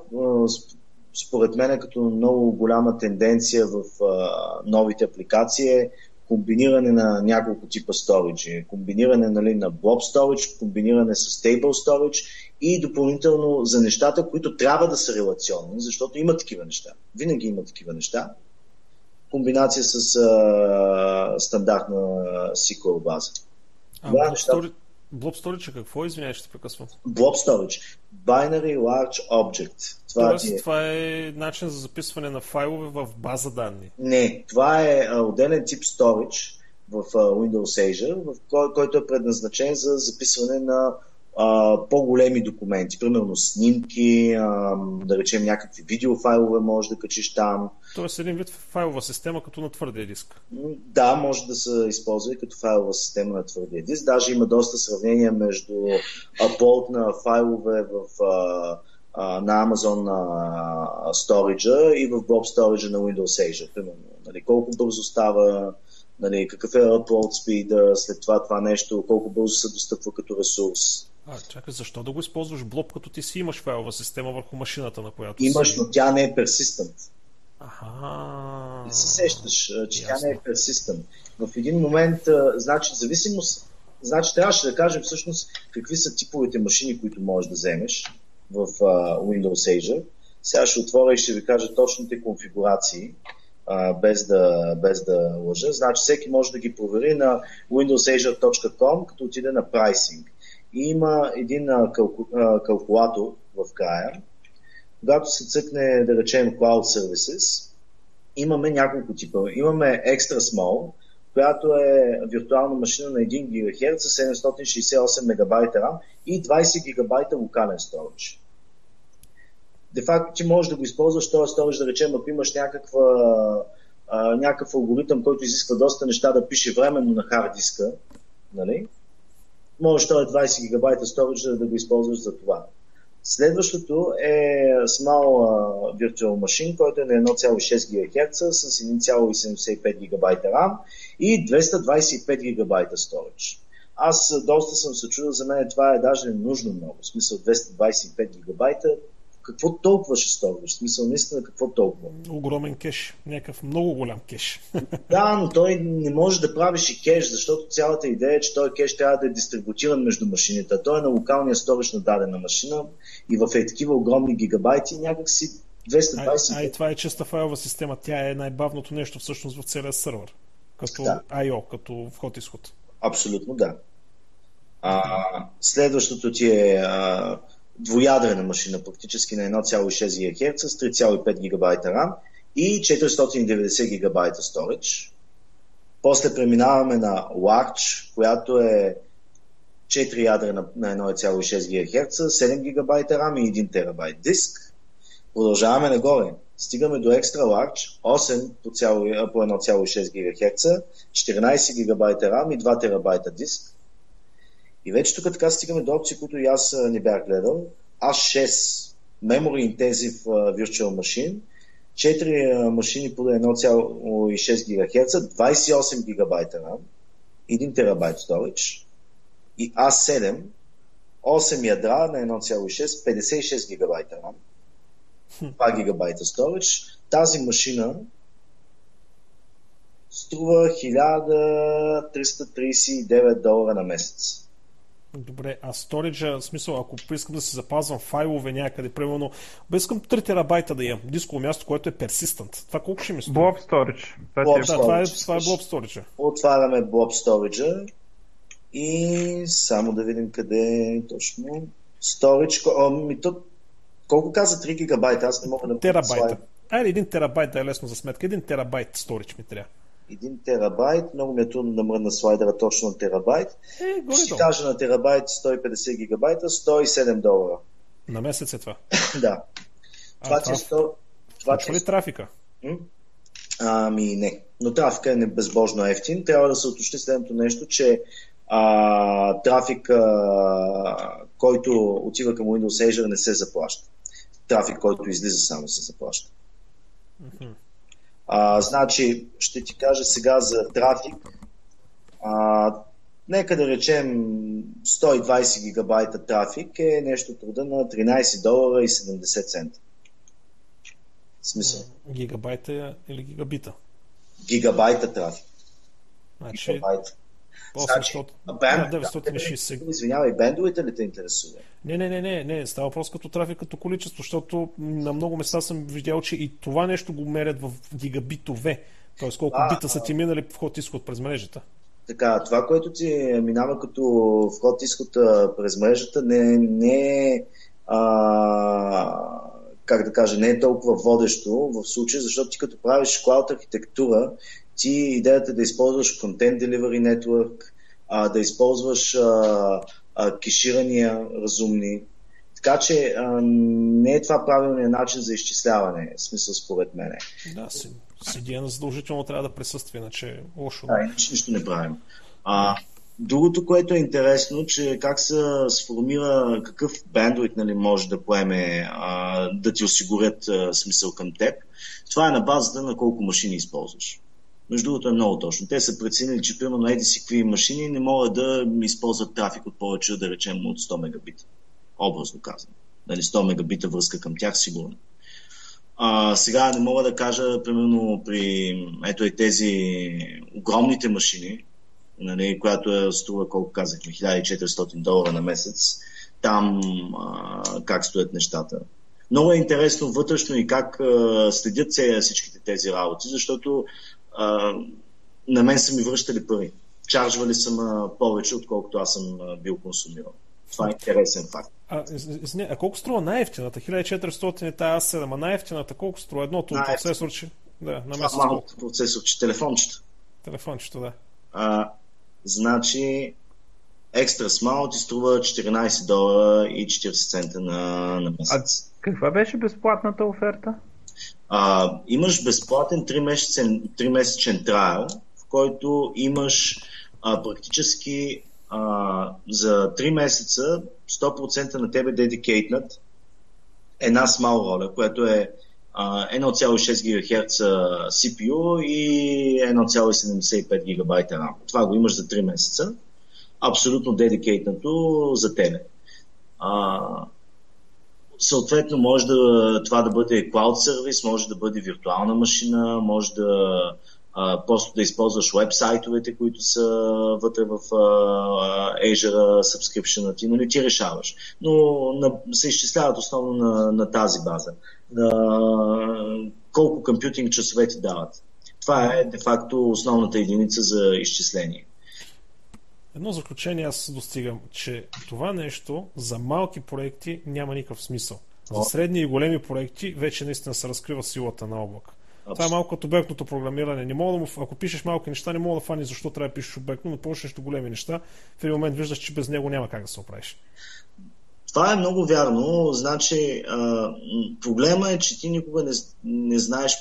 според мен е като много голяма тенденция в новите апликации, комбиниране на няколко типа storage, комбиниране, нали, на blob storage, комбиниране с stable storage и допълнително за нещата, които трябва да са релационни, защото има такива неща. Винаги има такива неща. Комбинация с стандартна SQL база. Blob storage какво? Извинявай, ще те прекъсвам. Blob storage. Binary Large Object. Това е начин за записване на файлове в база данни. Не, това е отделен тип storage в Windows Azure, който е предназначен за записване на по-големи документи, примерно снимки, да речем някакви видеофайлове може да качиш там. Тоест един вид файлова система като на твърдия диск. Да, може да се използва и като файлова система на твърдия диск. Даже има доста сравнения между upload на файлове на Amazon на Storage и в Blob Storage на Windows Azure. Примерно, нали, колко бързо става, нали, какъв е upload speed, след това нещо, колко бързо се достъпва като ресурс. Чакай, защо да го използваш блоб, като ти си имаш файлова система върху машината, на която имаш, но тя не е persistent. Аха. Не се сещаш, че тя не е persistent. В един момент, значи, зависимост, значи трябваше да кажем всъщност какви са типовете машини, които можеш да вземеш в Windows Azure. Сега ще отворя и ще ви кажа точните конфигурации, без да лъжа. Значи всеки може да ги провери на windowsazure.com, като отиде на pricing. И има един калкулатор в края. Когато се цъкне, да речем, Cloud Services, имаме няколко типа. Имаме Extra Small, която е виртуална машина на 1 ГГц, 768 МБ RAM и 20 ГБ локален storage. Де факто ти можеш да го използваш този storage, да речем, ако имаш някакъв алгоритъм, който изисква доста неща да пише временно на хард диска, нали? Можеш този 20 ГБ storage да го използваш за това. Следващото е Small Virtual Machine, който е на 1,6 ГГц с 1,75 ГБ RAM и 225 ГБ storage. Аз доста съм се чудил, за мен това е даже нужно много. В смисъл 225 ГБ, какво толкова ще сторваш? В смисъл наистина какво толкова? Огромен кеш, някакъв много голям кеш. Да, но той не може да правиш и кеш, защото цялата идея е, че този кеш трябва да е дистрибутиран между машините. Той е на локалния сторич на дадена машина и в такива огромни гигабайти някак си 220. И това е чиста файлова система. Тя е най-бавното нещо всъщност в целия сървър. Като I.O., като вход-изход. Абсолютно да. Следващото ти е двуядрена машина, практически на 1,6 ГГц с 3,5 ГБ RAM и 490 ГБ storage. После преминаваме на Large, която е 4 ядра на 1,6 ГГц, 7 ГБ RAM и 1 ТБ диск. Продължаваме нагоре. Стигаме до Extra Large, 8 по 1,6 ГГц, 14 ГБ RAM и 2 ТБ диск. И вече тук така стигаме до опции, които и аз не бях гледал. A6 Memory Intensive Virtual Machine, 4 машини по 1,6 ГГц, 28 ГБ RAM, 1 ТБ storage и A7 8 ядра на 1,6, 56 ГБ RAM, 2 ГБ storage. Тази машина струва $1339 на месец. Добре, а сториджа, в смисъл, ако искам да си запазвам файлове някъде, примерно, искам 3 терабайта да имам дисково място, което е persistent. Това колко ще ми струва? Blob Storage. Това е Blob Storage. Отваряме Blob Storage и само да видим къде е точно. Storage, колко каза 3 гигабайта? Аз не мога да... Терабайта. Айде 1 терабайт да е лесно за сметка. 1 терабайт storage ми трябва. 1 терабайт, много ми е трудно да мръдна слайдера точно на терабайт. Ще кажа на терабайт 150 гигабайта, $107. На месец е това? Да. Това ли трафика? Ами не. Но трафика е безбожно ефтин. Трябва да се уточни следното нещо, че трафик, който отива към Windows Azure, не се заплаща. Трафик, който излиза, само се заплаща. Значи, ще ти кажа сега за трафик. Нека да речем 120 гигабайта трафик е нещо от рода на $13.70. В смисъл. Гигабайта или гигабита? Гигабайта трафик. Значи, гигабайта. 800, Бенд, 960. извинявай, бендовете ли те интересува? Не, става въпрос като трафик, като количество, защото на много места съм видял, че и това нещо го мерят в гигабитове, т.е. колко бита са ти минали вход-изход през мрежата. Така, това, което ти минава като вход-изход през мрежата, не е как да кажа, не е толкова водещо в случая, защото ти като правиш cloud архитектура, ти идеята да използваш Content Delivery Network, да използваш кеширания разумни. Така че не е това правилният начин за изчисляване, в смисъл според мене. Да, CDN задължително трябва да присъства, иначе лошо. Да, иначе нищо не правим. Другото, което е интересно, че как се сформира, какъв бендуит, нали, може да поеме, да ти осигурят смисъл към теб. Това е на базата на колко машини използваш. Между другото е много точно. Те са преценили, че примерно еди какви машини не могат да използват трафик от повече, да речем, от 100 мегабита. Образно казано. Нали, 100 мегабита връзка към тях, сигурно. Сега не мога да кажа, примерно, при тези огромните машини, нали, която струва, колко казахме, $1400 на месец, там как стоят нещата. Много е интересно вътрешно и как следят всичките тези работи, защото на мен са ми връщали пари. Чаржвали са повече, отколкото аз съм бил консумирал. Това е интересен факт. А колко струва най-ефтината? 1400 е тази A7, а най-ефтината колко струва едното процесорче? Да, на месец. Малко процесорче, телефончето. Телефончето, да. Значи Extra Small ти струва $14.40 на месец. Каква беше безплатната оферта? Имаш безплатен 3-месечен трайл, в който имаш практически за 3 месеца 100% на тебе дедикейтнат една small роля, което е 1,6 ГГц CPU и 1,75 ГБ RAM. Това го имаш за 3 месеца. Абсолютно дедикейтнато за тебе. Съответно, може това да бъде cloud сервис, може да бъде виртуална машина, може да просто да използваш вебсайтовете, които са вътре в Azure subscription, нали, ти решаваш. Но се изчисляват основно на тази база. Колко компютинг часове ти дават. Това е де-факто основната единица за изчисление. Едно заключение аз достигам, че това нещо за малки проекти няма никакъв смисъл. За средни и големи проекти вече наистина се разкрива силата на облака. Това е малко като обектното програмиране. Не мога ако пишеш малки неща, не мога да фани защо трябва да пишеш обектно, но почнеш големи неща, в един момент виждаш, че без него няма как да се оправиш. Това е много вярно. Значи, проблема е, че ти никога не знаеш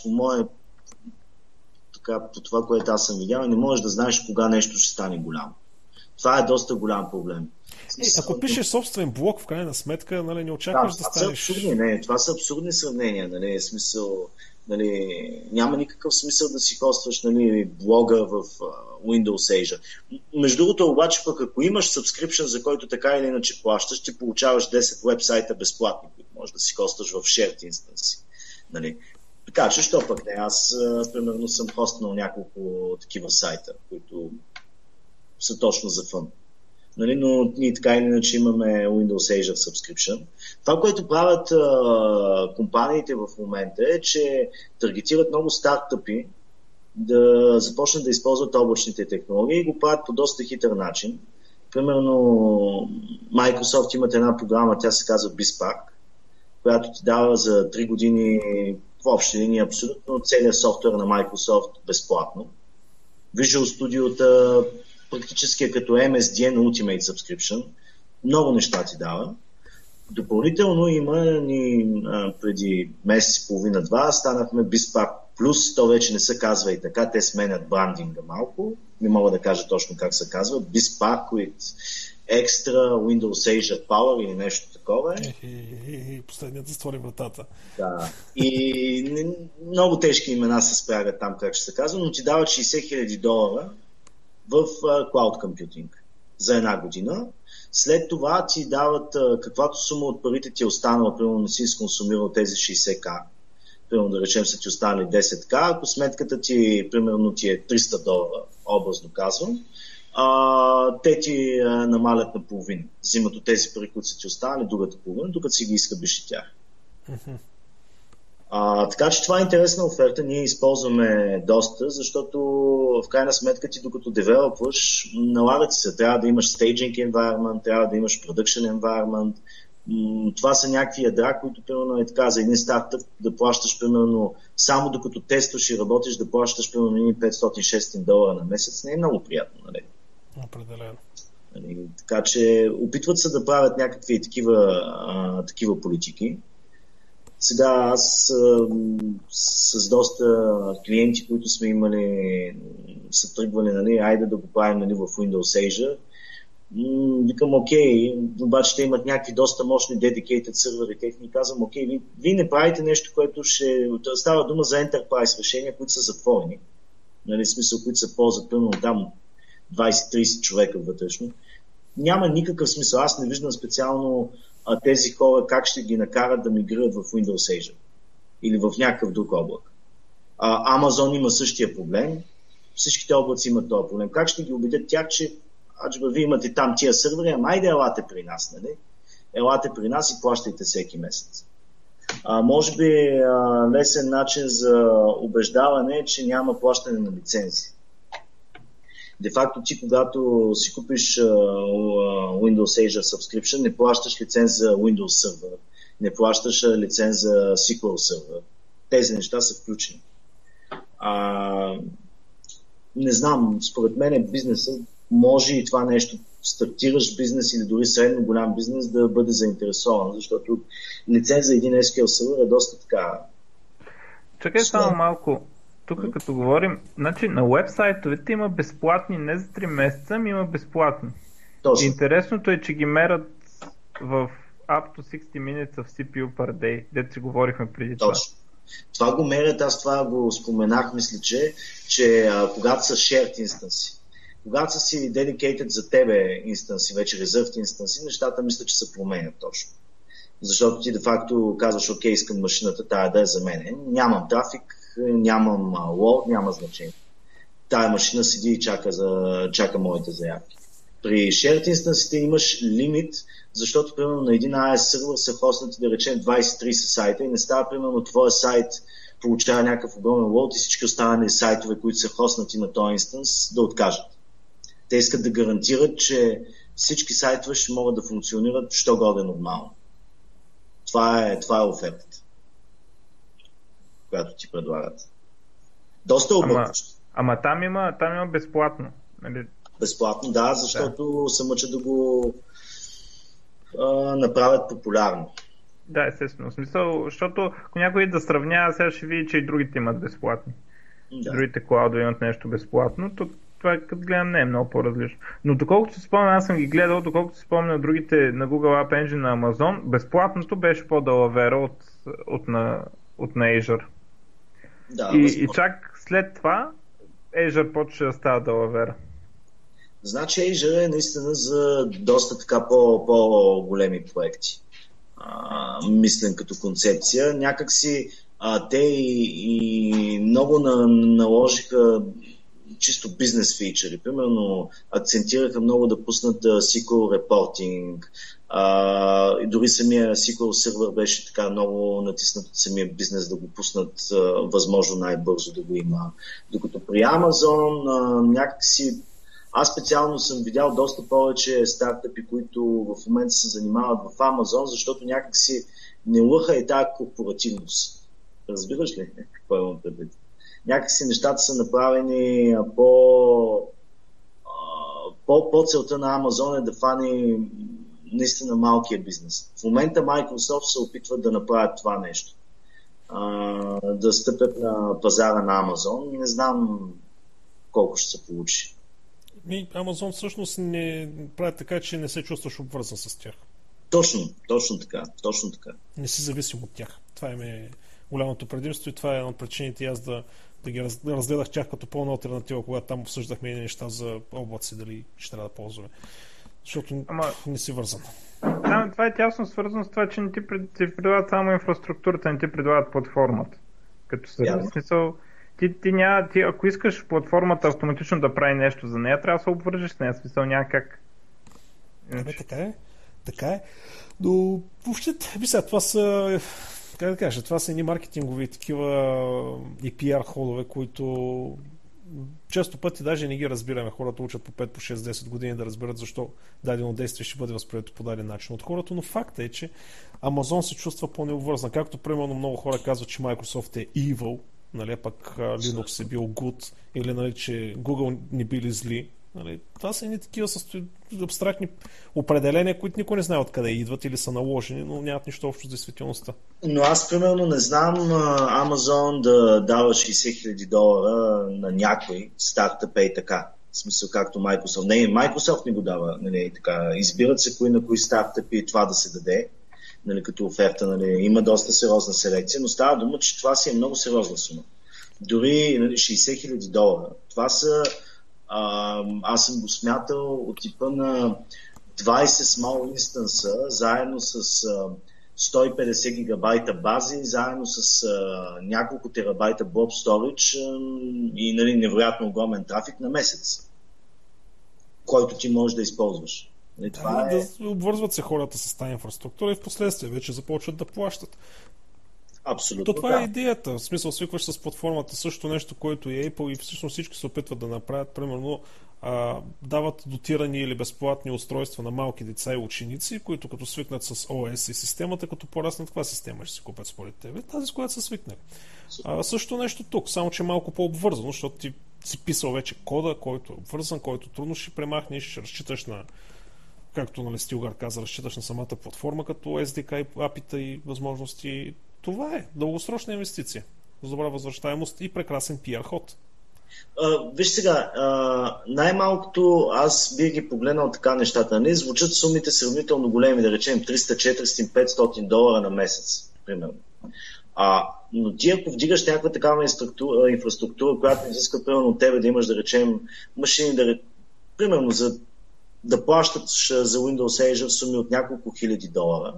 по това, което аз съм видял, не можеш да знаеш кога нещо ще стане голямо. Това е доста голям проблем. Ако пишеш собствен блог, в крайна сметка, нали, не очакваш да станеш... Това са абсурдни сравнения. Нали, смисъл, нали, няма никакъв смисъл да си хостваш, нали, блога в Windows Azure. Между другото, обаче, пък ако имаш subscription, за който така или иначе плащаш, ти получаваш 10 вебсайта безплатни, които можеш да си хостваш в shared instance. Нали. Така че, що пък не? Аз, примерно, съм хоствал няколко такива сайта, които са точно за фън. Нали, но ние така или иначе имаме Windows Azure Subscription. Това, което правят компаниите в момента е, че таргетират много стартъпи да започнат да използват облачните технологии и го правят по доста хитър начин. Примерно Microsoft имат една програма, тя се казва BizPark, която ти дава за 3 години в общи линии абсолютно целият софтуер на Microsoft безплатно. Visual Studio практически е като MSDN Ultimate Subscription. Много неща ти дава. Допълнително има преди месец и половина-два станахме BizPark Plus. То вече не се казва и така. Те сменят брандинга малко. Не мога да кажа точно как се казва. BizPark with Extra Windows Azure Power или нещо такова. Последният затвори вратата. Да. И много тежки имена се спрягат там, как ще се казва, но ти дава $60,000 в Cloud Computing за една година. След това ти дават каквато сума от парите ти е останала, примерно не си изконсумирал тези 60К. примерно да речем са ти останали 10К, ако сметката ти примерно ти е $300, образно казвам, те ти намалят на половина. Взимат от тези пари, които са ти останали, другата половина, докато си ги изхъбиш и тях. Така че това е интересна оферта, ние използваме доста, защото в крайна сметка ти докато девелопваш, налагат се, трябва да имаш staging environment, трябва да имаш production environment. Това са някакви ядра, които примерно е така за един стартъп да плащаш примерно, само докато тестваш и работиш да плащаш примерно $500-600 на месец, не е много приятно, нали? Определено. Така че опитват се да правят някакви такива политики. Сега аз с доста клиенти, които сме имали, са тръгвали, нали, айде да го правим, нали, в Windows Azure. Викам, окей, обаче те имат някакви доста мощни dedicated сервери техни. Казвам, окей, вие не правите нещо, което ще... Става дума за enterprise решения, които са затворени. Нали, в смисъл, които се ползват, примерно там 20-30 човека вътрешно. Няма никакъв смисъл. Аз не виждам специално тези хора как ще ги накарат да мигрират в Windows Azure или в някакъв друг облак. Amazon има същия проблем. Всичките облаци имат този проблем. Как ще ги убедят тях, че вие имате там тия сървъри, айде елате при нас, нали? Елате при нас и плащайте всеки месец. Може би лесен начин за убеждаване е, че няма плащане на лицензи. Де факто ти, когато си купиш Windows Azure Subscription, не плащаш лиценз за Windows Server, не плащаш лиценз за SQL Server. Тези неща са включени. Не знам, според мен бизнесът може и това нещо, стартираш бизнес или дори средно голям бизнес, да бъде заинтересован, защото лиценз за един SQL Server е доста така... Чакай само малко. Тук като говорим, значи на уебсайтовете има безплатни, не за 3 месеца, ами има безплатни. Точно. Интересното е, че ги мерят в up to 60 minutes of CPU per day, дето си говорихме преди това. Точно. Това го мерят, аз това го споменах, мисля, че когато са shared инстанси, когато са си dedicated за тебе инстанси, вече reserved инстанси, нещата мисля, че се променят точно. Защото ти де факто казваш, окей, искам машината, тая да е за мен. Нямам трафик, нямам лоуд, няма значение. Тая машина седи и чака моите заявки. При shared инстансите имаш лимит, защото примерно на един AES сервер са хоснати, да речем, 20-30 сайта и не става примерно твоя сайт получава някакъв огромен лоуд и всички останали сайтове, които са хоснати на този инстанс, да откажат. Те искат да гарантират, че всички сайтове ще могат да функционират що годе нормално. Това е офертата, която ти предлагат. Доста объркващо. Ама там има безплатно. Нали? Безплатно, да, защото се мъчат да го направят популярно. Да, естествено. В смисъл, защото ако някой да сравнява, сега ще види, че и другите имат безплатни. Да. Другите клаудове имат нещо безплатно, то това, като гледам, не е много по-различно. Но доколкото се спомня, аз съм ги гледал, доколкото се спомня на другите, на Google App Engine, на Amazon, безплатното беше по-далавера от на Azure. Да, и чак след това Azure почва да става далавера. Значи Azure е наистина за доста така по-големи проекти. Мислен като концепция. Някакси те и много наложиха чисто бизнес фичъри. Примерно акцентираха много да пуснат SQL репортинг. И дори самия SQL сервер беше така много натиснат от самия бизнес да го пуснат възможно най-бързо да го има. Докато при Amazon някакси аз специално съм видял доста повече стартъпи, които в момента се занимават в Amazon, защото някакси не лъха и тази корпоративност. Разбираш ли какво имам предвид? Някакси нещата са направени по целта на Amazon е да фани наистина малкия бизнес. В момента Microsoft се опитват да направят това нещо. Да стъпят на пазара на Amazon. Не знам колко ще се получи. Amazon всъщност не прави така, че не се чувстваш обвързан с тях. Точно така. Не си зависим от тях. Това е голямото предимство и това е една от причините аз да ги разгледах тях като пълна алтернатива, когато там обсъждахме и неща за облаци, дали ще трябва да ползваме. Защото не си вързан. Това е тясно свързано с това, че не ти предлагат само инфраструктурата, не ти предлагат платформата. Като сервис, смисъл, ти, ако искаш платформата автоматично да прави нещо за нея, трябва да се обвържеш с нея, смисъл няма как. Така е. Така е. Но въобще, сега, това са, как да кажа, това са едни маркетингови такива и пиар ходове, които често пъти даже не ги разбираме. Хората учат по 5, по 6, 10 години да разберат защо дадено действие ще бъде възприето по даден начин от хората, но факта е, че Amazon се чувства по-необвързан. Както примерно много хора казват, че Microsoft е evil, нали, пък Linux е бил good, или нали, че Google не били зли. Нали, това са едни такива абстрактни определения, които никой не знае откъде идват или са наложени, но нямат нищо общо с действителността. Но аз примерно не знам Amazon да дава $60,000 на някой стартъп и така. В смисъл както Microsoft. Не, Microsoft не го дава. Нали, така. Избират се кои на кои стартъпи това да се даде. Нали, като оферта. Нали, има доста сериозна селекция, но става дума, че това си е много сериозна сума. Дори нали, $60,000. Това са аз съм го смятал от типа на 20 small instances, заедно с 150 гигабайта бази, заедно с няколко терабайта blob storage и нали, невероятно огромен трафик на месец, който ти можеш да използваш. Нали, това е... Да обвързват се хората с тази инфраструктура и в последствие вече започват да плащат. Абсолютно. Това е идеята. В смисъл, свикваш с платформата също нещо, което е Apple и всъщност всички се опитват да направят. Примерно дават дотирани или безплатни устройства на малки деца и ученици, които като свикнат с OS и системата, като пораснат каква система ще си купят според тебе. Тази, с която са свикнали. Също нещо тук, само че малко по-обвързано, защото ти си писал вече кода, който е обвързан, който трудно ще премахнеш, ще разчиташ на, както нали, Стилгар каза, разчиташ на самата платформа като SDK, API-та и възможности. Това е дългосрочна инвестиция с добра възвръщаемост и прекрасен PR ход. Виж сега, най-малкото аз бих ги погледнал така нещата. Не звучат сумите сравнително големи, да речем 300, 400, $500 на месец, примерно. Но ти ако вдигаш някаква такава инфраструктура, която изисква примерно от тебе да имаш, да речем, машини, примерно да плащат за Windows Azure суми от няколко хиляди $,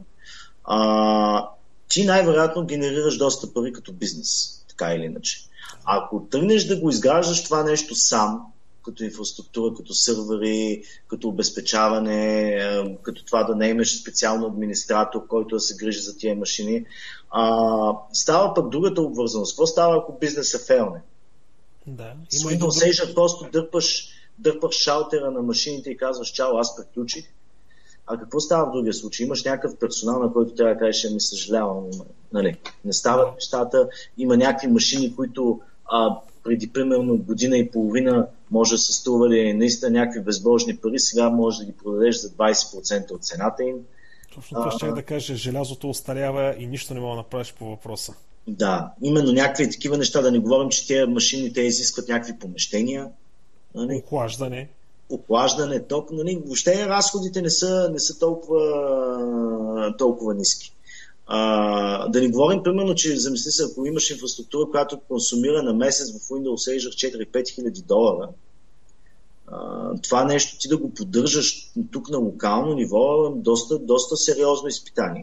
ти най-вероятно генерираш доста пари като бизнес, така или иначе. Ако тръгнеш да го изграждаш това нещо сам, като инфраструктура, като сървъри, като обезпечаване, като това да наемеш специално администратор, който да се грижи за тия машини, става пък другата обвързаност. Какво става, ако бизнеса фейлне? Да, с Windows Azure просто дърпаш шалтера на машините и казваш, чао, аз приключих. А какво става в другия случай? Имаш някакъв персонал, на който трябва да кажеш, ми съжалявам, нали, не стават нещата. Има някакви машини, които преди примерно година и половина може да са стрували наистина някакви безбожни пари, сега може да ги продадеш за 20% от цената им. Точно това ще да кажа, желязото остарява и нищо не мога да направиш по въпроса. Да, именно някакви такива неща, да не говорим, че тези машини те изискват някакви помещения. Нали? Охлаждане, ток, нали, въобще разходите не са толкова ниски. Да не говорим, примерно, че замисли се, ако имаш инфраструктура, която консумира на месец в Windows Azure 4-5 хиляди $, това нещо ти да го поддържаш тук на локално ниво е доста сериозно изпитание.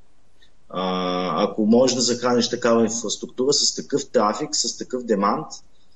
Ако можеш да захраниш такава инфраструктура с такъв трафик, с такъв демант,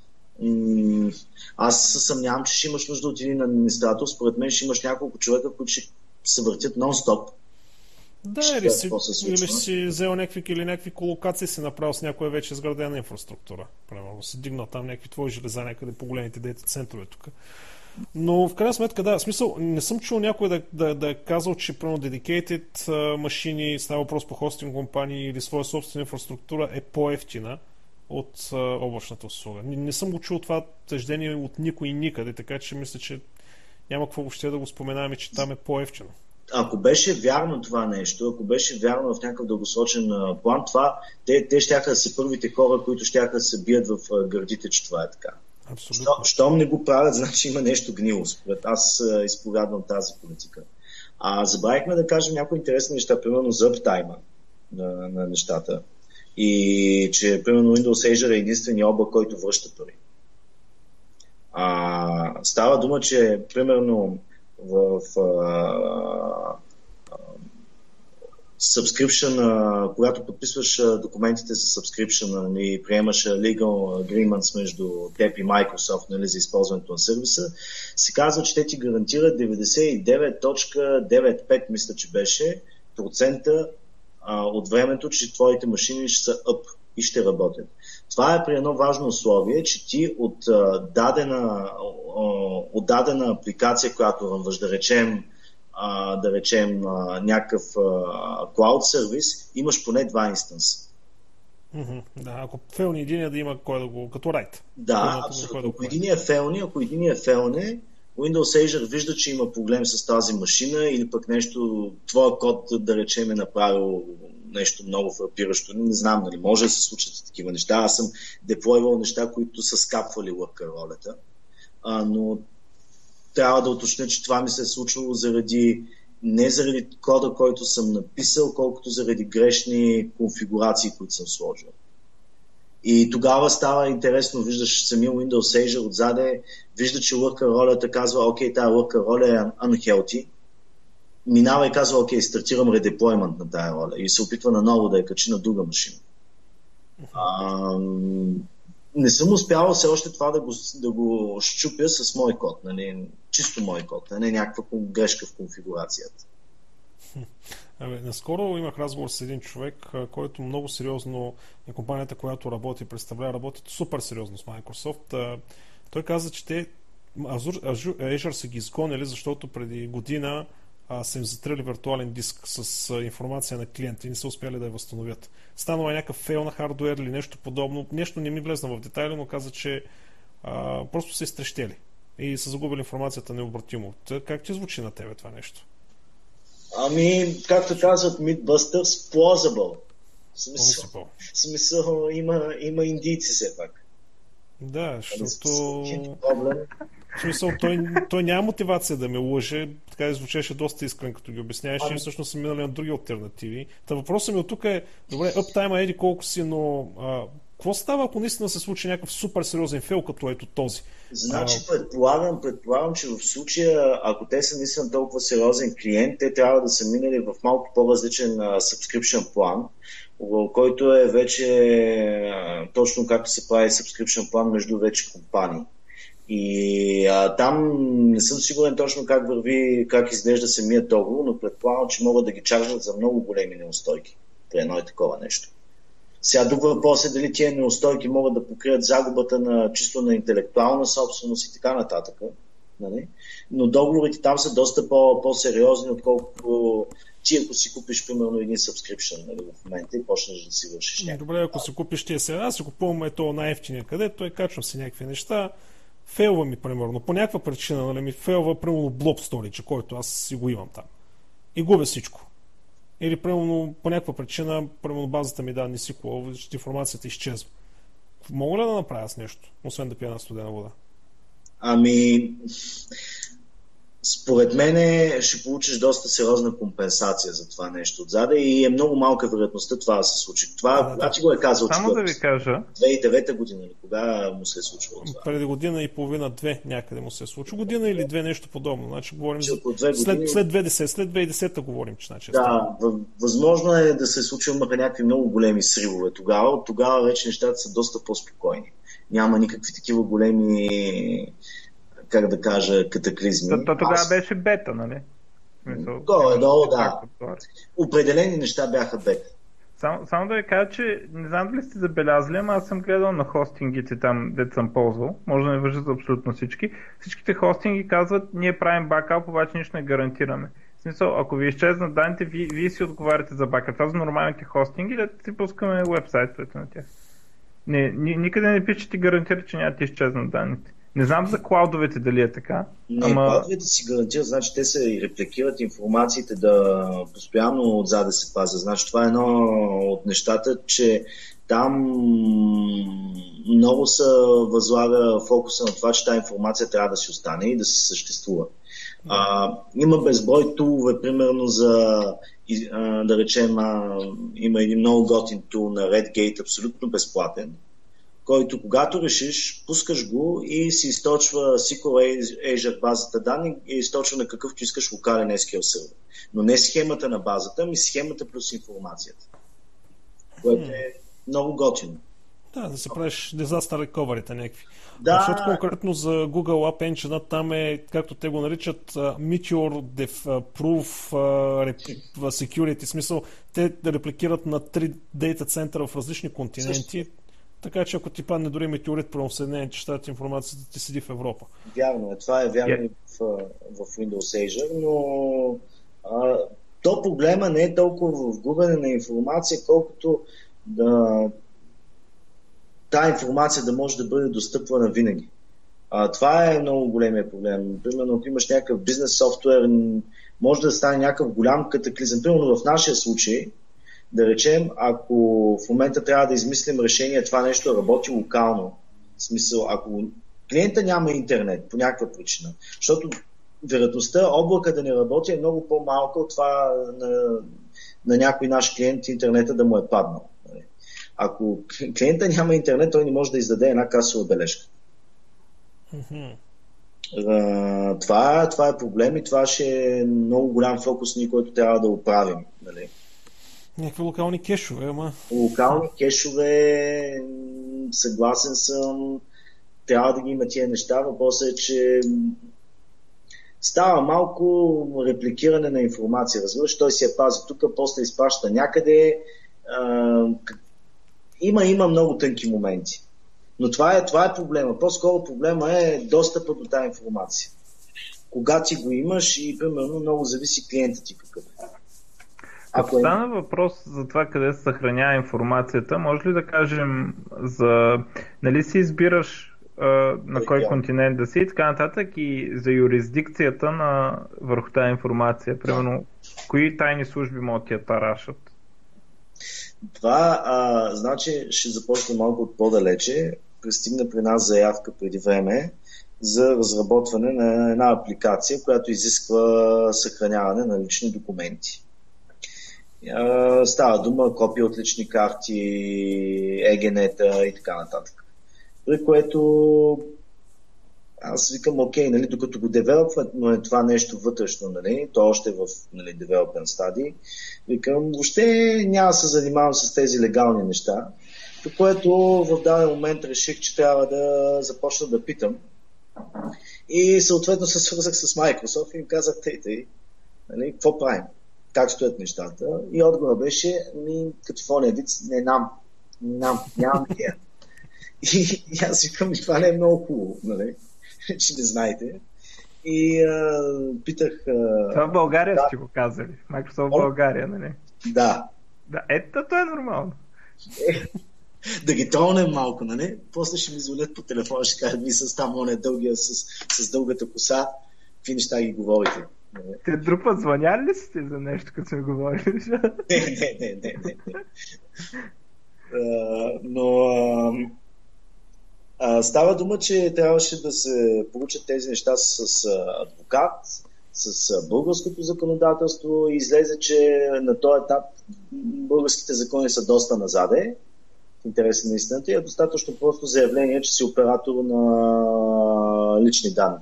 аз се съмнявам, че ще имаш нужда от един администратор. Според мен ще имаш няколко човека, които ще се въртят нон-стоп. Да, или си взел някакви колокации си направил с някоя вече изградена инфраструктура. Примерно си дигнал там някакви твои железа някъде по големите дейта центрове тук. Но в крайна сметка, да, в смисъл, не съм чул някой да е казал, че примерно dedicated машини, става въпрос по хостинг компании или своя собствена инфраструктура е по-евтина от облачната услуга. Не съм го чул това тъждение от никой и никъде, така че мисля, че няма какво въобще да го споменаваме, че там е по-евтино. Ако беше вярно това нещо, ако беше вярно в някакъв дългосрочен план, те щяха да са първите хора, които щяха да се бият в гърдите, че това е така. Абсолютно. Щом не го правят, значи има нещо гнило. Според аз изповядвам тази политика. Забравихме да кажем някои интересни неща, примерно за аптайма на нещата. И че, примерно, Windows Azure е единствения облак, който връща пари. Става дума, че, примерно, subscription, когато подписваш документите за subscription и приемаш legal agreements между теб и Microsoft, нали, за използването на сервиса, се казва, че те ти гарантират 99.95, мисля, че беше, процента от времето, че твоите машини ще са up и ще работят. Това е при едно важно условие, че ти от дадена апликация, която рънваш, да речем някакъв cloud сервис, имаш поне 2 инстанса. Да, ако фелни един да има кой да го, като райт. Да, абсолютно. Ако един е фелни, Windows Azure вижда, че има проблем с тази машина или пък нещо, твоя код, да речем, е направил нещо много фрапиращо. Не знам, нали, може да се случат такива неща. Аз съм деплойвал неща, които са скапвали worker-ролята, но трябва да уточня, че това ми се е случило не заради кода, който съм написал, колкото заради грешни конфигурации, които съм сложил. И тогава става интересно, виждаш самия Windows Azure отзаде, вижда, че worker-ролята казва, окей, тази worker-роля е unhealthy, минава и казва, окей, стартирам редеплоймент на тази роля и се опитва наново да я качи на друга машина. Не съм успявал все още това да го щупя с мой код, нали? Чисто мой код, а не някаква грешка в конфигурацията. Наскоро имах разговор с един човек, който много сериозно е компанията, която работят супер сериозно с Microsoft. Той каза, че те Azure са ги изгонили, защото преди година са им затрили виртуален диск с информация на клиента и не са успяли да я възстановят. Станало е някакъв фейл на хардуер или нещо подобно. Нещо не ми влезна в детайли, но каза, че просто са изтрещели и са загубили информацията необратимо. Как ти звучи на тебе това нещо? Както казват Mythbusters, plausible. Смисъл има индийци все пак. Да, защото... В смисъл, той няма мотивация да ме лъже, така и звучеше доста искрен, като ги обясняваш, и всъщност са минали на други алтернативи. Та въпросът ми от тук е, добре, uptime еди колко си, но какво става, ако наистина се случи някакъв супер сериозен фейл, като ето този? Значи предполагам, че в случая, ако те са наистина толкова сериозен клиент, те трябва да са минали в малко по-различен subscription план, който е вече точно както се прави subscription план между вече компании. И там не съм сигурен точно как изглежда самият договор, но предполагам, че могат да ги чаржат за много големи неустойки при едно и такова нещо. Сега друг въпрос е дали тия неустойки могат да покрият загубата чисто на интелектуална собственост и така нататък. Нали? Но договорите там са доста по-сериозни, отколкото ти, ако си купиш примерно един subscription, нали, в момента и почнеш да си вършиш някакво. Добре, ако си купиш тия сега, аз си купувам ето най-ефтиния където и качвам си някакви неща, фейлва ми примерно, по някаква причина, нали, ми фейлва примерно Blob Storage, който аз си го имам там. И губя всичко. Или примерно по някаква причина, примерно базата ми данни SQL, информацията изчезва. Мога ли да направя с нещо, освен да пия на студена вода? Според мен ще получиш доста сериозна компенсация за това нещо отзаде и е много малка вероятността това да се случи. Това ти го е казал само да ви кажа. 2009 година или кога му се е случило това? Преди година и половина-две някъде му се е случило. Година или две, нещо подобно. Значи говорим след 2010 говорим, че значи. Да, възможно е да се случи, имаха някакви много големи сривове тогава. От тогава вече нещата са доста по-спокойни. Няма никакви такива големи, как да кажа, катаклизми. Тогава беше бета, нали? Долу, да. Определени неща бяха бета. Само да ви кажа, че не знам дали сте забелязали, ама аз съм гледал на хостингите там, дето съм ползвал. Може да не вържат за абсолютно всички. Всичките хостинги казват, ние правим бакап, обаче нищо не гарантираме. В смисъл, ако ви изчезнат данните, вие си отговаряте за бакап. Това за нормалните хостинги, да си пускаме уебсайтовете на тях. Никъде не пише, че ти гарантира, че няма ти изчезнат данните. Не знам за клаудовете дали е така. Клаудовете си гарантират, значи те се репликират информациите да постоянно отзаде се пазят. Значи това е едно от нещата, че там много се възлага фокуса на това, че тази информация трябва да си остане и да си съществува. Има безброй тулове, примерно за, да речем, има един много готин тул на Redgate, абсолютно безплатен, който когато решиш, пускаш го и си източва SQL Azure базата данни и източва на какъвто искаш локален SQL сервер. Но не схемата на базата, ами схемата плюс информацията. Което е много готино. Да се правиш disaster recovery-та някакви. Да. Защото конкретно за Google App Engine там е, както те го наричат, Meteor Proof Security. В смисъл, те репликират на 3 дейта центъра в различни континенти. Така че ако ти падне дори метеорит прямо в Съединените щати, информацията ти седи в Европа. Вярно е. Това е вярно и в Windows Azure, но то проблема не е толкова в губене на информация, колкото тази информация да може да бъде достъпвана винаги. Това е много големия проблем. Примерно, ако имаш някакъв бизнес софтуер, може да стане някакъв голям катаклизъм. Примерно в нашия случай, да речем, ако в момента трябва да измислим решение това нещо работи локално, в смисъл, ако клиента няма интернет по някаква причина, защото вероятността облака да не работи е много по-малка от това на някой наш клиент интернета да му е паднал. Ако клиента няма интернет, той не може да издаде една касова бележка. Това е проблем и това ще е много голям фокус, който трябва да оправим. Нали? Някакви локални кешове, ама... Локални кешове, съгласен съм, трябва да ги има тия неща. Въпросът е, че става малко репликиране на информация. Разбираш, той си я пази тук, после изпраща някъде. Има много тънки моменти. Но това е проблема. По-скоро проблема е достъпа до тази информация. Кога ти го имаш и, примерно, много зависи клиентът ти какъв е. Ако стана въпрос за това къде се съхранява информацията, може ли да кажем нали си избираш на кой континент да си и така нататък и за юрисдикцията върху тази информация? Примерно, кои тайни служби могат да я тарашат? Това, значи, ще започна малко от по-далече. Пристигна при нас заявка преди време за разработване на една апликация, която изисква съхраняване на лични документи. Става дума копия от лични карти, егенета и така нататък. При което аз викам, окей, нали, докато го девелопваме това нещо вътрешно, нали, то още в девелопен стадий, викам, въобще няма да се занимавам с тези легални неща, по което в даден момент реших, че трябва да започна да питам. И съответно се свързах с Microsoft и им казах, тъй, нали, какво правим? Как стоят нещата? И отговор беше, като фония виц, нямам идея. И аз викам, това не е много хубаво, нали? Че не знаете. И питах... Това в България сте го казали. Microsoft в България, нали? Да. Ето, това е нормално. Да ги тронем малко, нали? После ще ми звонят по телефона, ще кажат, ви с там, он е дългия, с дългата коса, какви неща ги говорите. Те друг път звъняли ли сте за нещо, като сме говорили? Не. Но става дума, че трябваше да се получат тези неща с адвокат, с българското законодателство и излезе, че на този етап българските закони са доста назаде, в интерес на истината, и е достатъчно просто заявление, че си оператор на лични данни.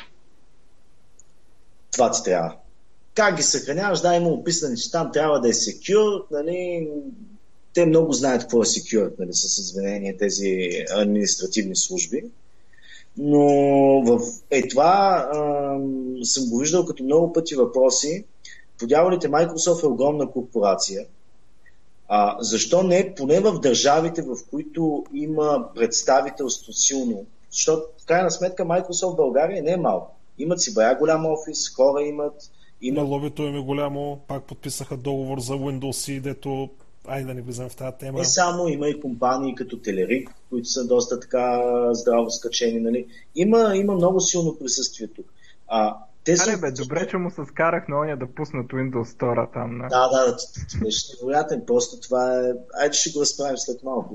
Това ти трябва. Как ги съхраняваш? Да, има описани, че там трябва да е secure, нали? Те много знаят какво е secure, нали, с извинение тези административни служби. Но в това съм го виждал като много пъти въпроси. Подявалите, Microsoft е огромна корпорация. Защо не поне в държавите, в които има представителство силно? Защото в крайна сметка Microsoft в България не е малко. Имат си бая голям офис, хора имат... Лобито им е голямо, пак подписаха договор за Windows, дето да не влизам в тази тема. Не само, има и компании като Телерик, които са доста така здраво скачени, нали. Има много силно присъствие тук. Добре, че му се скарах на оня да пуснат Windows Store там. Не? Да, беше невероятен. Просто това е... Айде ще го разправим след малко.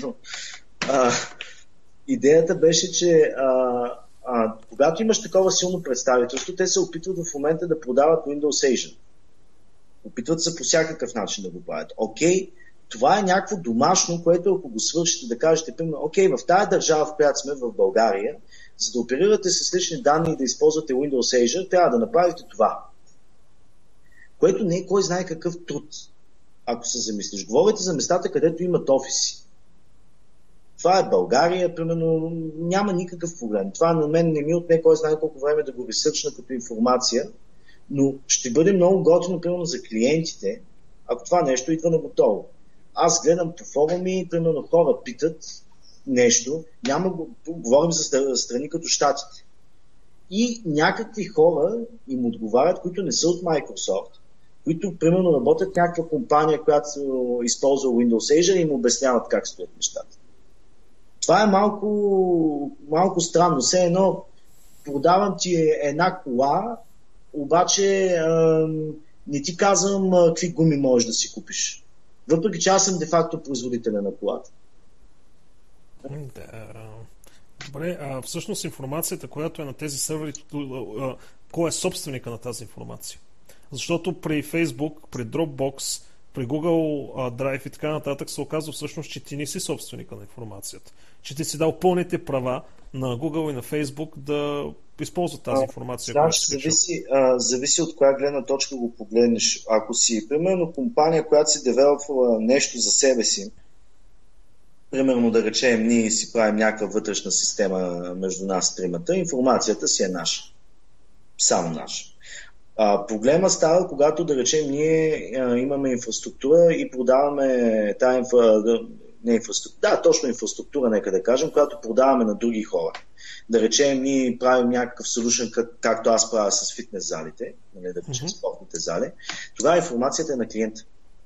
Идеята беше, че когато имаш такова силно представителство, те се опитват в момента да продават Windows Azure. Опитват се по всякакъв начин да го правят. Окей, това е някакво домашно, което ако го свършите, да кажете, примерно, окей, в тази държава, в която сме, в България, за да оперирате с лични данни и да използвате Windows Azure, трябва да направите това. Което не е кой знае какъв труд, ако се замислиш. Говорите за местата, където имат офиси. Това е България, примерно, няма никакъв проблем. Това на мен не ми отне кой знае колко време да го ресърчна като информация, но ще бъде много готино, примерно, за клиентите, ако това нещо идва на готово. Аз гледам по форуми, примерно хора питат нещо, говорим за страни като Щатите. И някакви хора им отговарят, които не са от Microsoft, които примерно работят в някаква компания, която използва Windows Azure и им обясняват как стоят нещата. Това е малко странно. Все едно продавам ти една кола, обаче не ти казвам какви гуми можеш да си купиш. Въпреки че аз съм де-факто производителя на колата. Да. Добре, всъщност информацията, която е на тези сервери, кой е собственика на тази информация? Защото при Facebook, при Dropbox, при Google Drive и така нататък се оказва всъщност, че ти не си собственика на информацията. Че ти си дал пълните права на Google и на Facebook да използват тази информация. Значи, зависи от коя гледна точка го погледнеш. Ако си, примерно, компания, която си девелопва нещо за себе си, примерно да речем, ние си правим някаква вътрешна система между нас тримата, информацията си е наша. Само наша. Проблема става, когато, да речем, ние имаме инфраструктура и продаваме тази инфраструктура, точно инфраструктура, нека да кажем, която продаваме на други хора. Да речем, ние правим някакъв solution, както аз правя с фитнес залите, да речем спортните зали, тогава информацията е на клиента.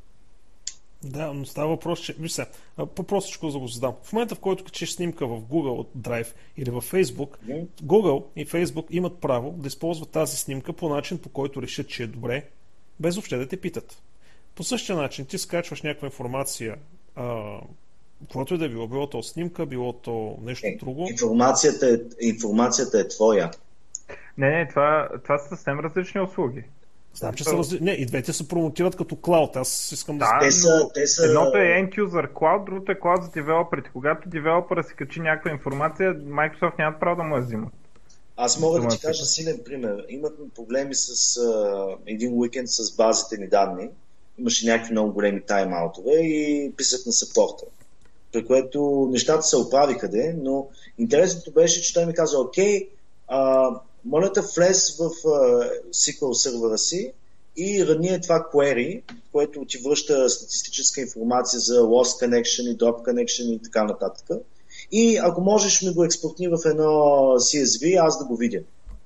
Да, но става въпрос, че... Виж сега, по-простичко да го задам. В момента, в който качиш снимка в Google Drive или в Facebook, Google и Facebook имат право да използват тази снимка по начин, по който решат, че е добре, без въобще да те питат. По същия начин ти скачваш някаква информация, каквото и да е било то снимка, било то нещо друго. Информацията е твоя. Не, това са съвсем различни услуги. Знам, че Не, и двете се промотират като клауд. Аз искам да... Те са... Едното е end-user cloud, другото е cloud за девелоперите. Когато девелопера си качи някаква информация, Microsoft нямат право да му я взимат. Аз мога да ти кажа силен пример. Имахме проблеми с един уикенд с базите ни данни. Имаше някакви много големи тайм-аутове и писах на съпорта. При което нещата се оправиха, но интересното беше, че той ми каза, окей, моля те влез в SQL сервера си и равни това query, което ти връща статистическа информация за lost connection и drop connection и така нататък. И ако можеш ми го експортни в едно CSV, аз да го видя.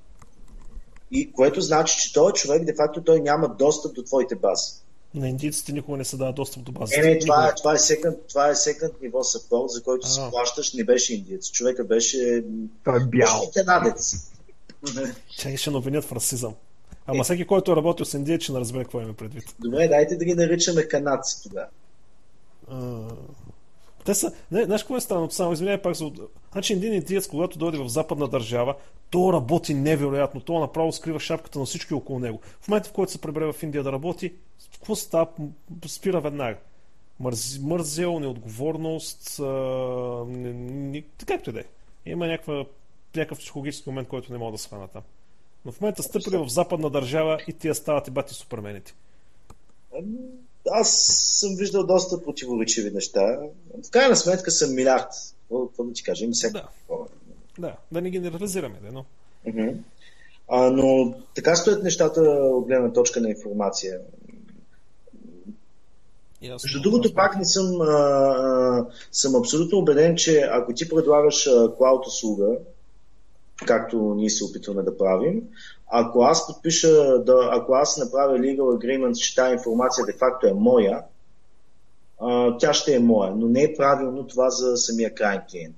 И което значи, че този човек, де-факто, той няма достъп до твоите бази. На индийците никога не се дава достъп до базите. Не, това е second ниво support, за който си плащаш, не беше индиец. Човека беше... Той е бял. Беше канадец. Те ще новинят в расизъм. Ама всеки, който е работил с индиец, ще не разбере какво има предвид. Добре, дайте да ги наричаме канадци тогава. Те са... Знаеш какво е странното? Само извинявай пак за... Значи един индиец, когато дойде в западна държава, то работи невероятно. То направо скрива шапката на всички около него. В момента, в който се прибере в Индия да работи, какво става? Спира веднага. Мързел, неотговорност, както и да е. Има някакъв психологически момент, който не мога да схвана там. Но в момента стъпили в западна държава и тия стават и бати супермените. Аз съм виждал доста противоречиви неща. В крайна сметка съм милиард. Какво да ти кажа? Има всеки хора. Да не генерализираме, но... Но така стоят нещата от гледна точка на информация. Между другото, пак не съм абсолютно убеден, че ако ти предлагаш клауд услуга, както ние се опитваме да правим, ако аз направя legal agreement, че тази информация де-факто е моя, тя ще е моя, но не е правилно това за самия крайен клиент.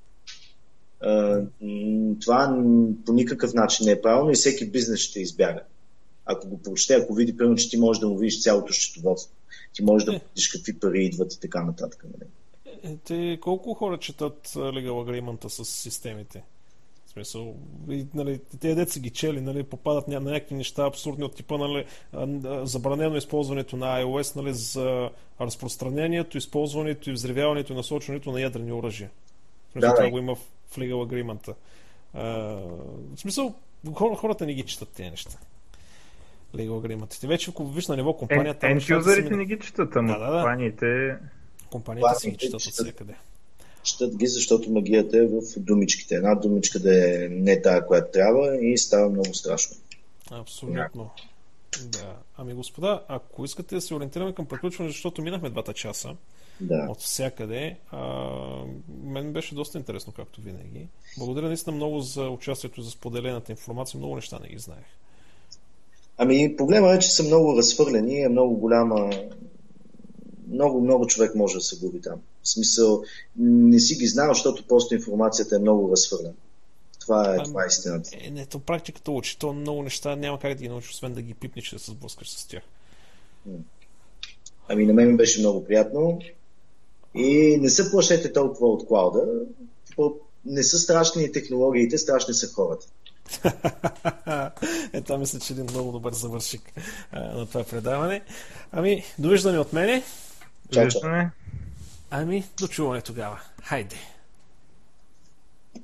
Това по никакъв начин не е правилно и всеки бизнес ще избяга. Ако го прочете, ако види, примерно, че ти можеш да му видиш цялото счетоводство, ти можеш да видиш какви пари идват и така нататък. Те колко хора четат legal agreement с системите? В смисъл, нали, тези деца ги чели, нали, попадат на някакви неща абсурдни от типа, нали, забранено използването на iOS, нали, за разпространението, използването и взривяването и насочването на ядрени оръжия. В смисъл, това го има в Legal Agreement. В смисъл, хората не ги четат тези неща. Legal Agreement. Вече, ако виж на ниво компанията... End-юзерите не ги четат, ама компаниите си ги четат от всякъде. Четат ги, защото магията е в думичките. Една думичка да е не тая, която трябва и става много страшно. Абсолютно. Да. Ами господа, ако искате да се ориентираме към приключване, защото минахме 2 часа от всякъде, мен беше доста интересно, както винаги. Благодаря наистина много за участието и за споделената информация. Много неща не ги знаех. Ами проблема е, че са много разхвърлени, е много голяма... Много човек може да се губи там. В смисъл, не си ги знал, защото просто информацията е много разхвърлена. Това е истината. То практиката учи. То много неща няма как да ги научиш, освен да ги пипнеш и да се сблъскаш с тях. Ами на мен беше много приятно. И не се плашете толкова от клауда. Не са страшни технологиите, страшни са хората. Това мисля, че един много добър завършик на това предаване. Ами, довиждане от мене. Чао. Ами, до чуване тогава. Хайде.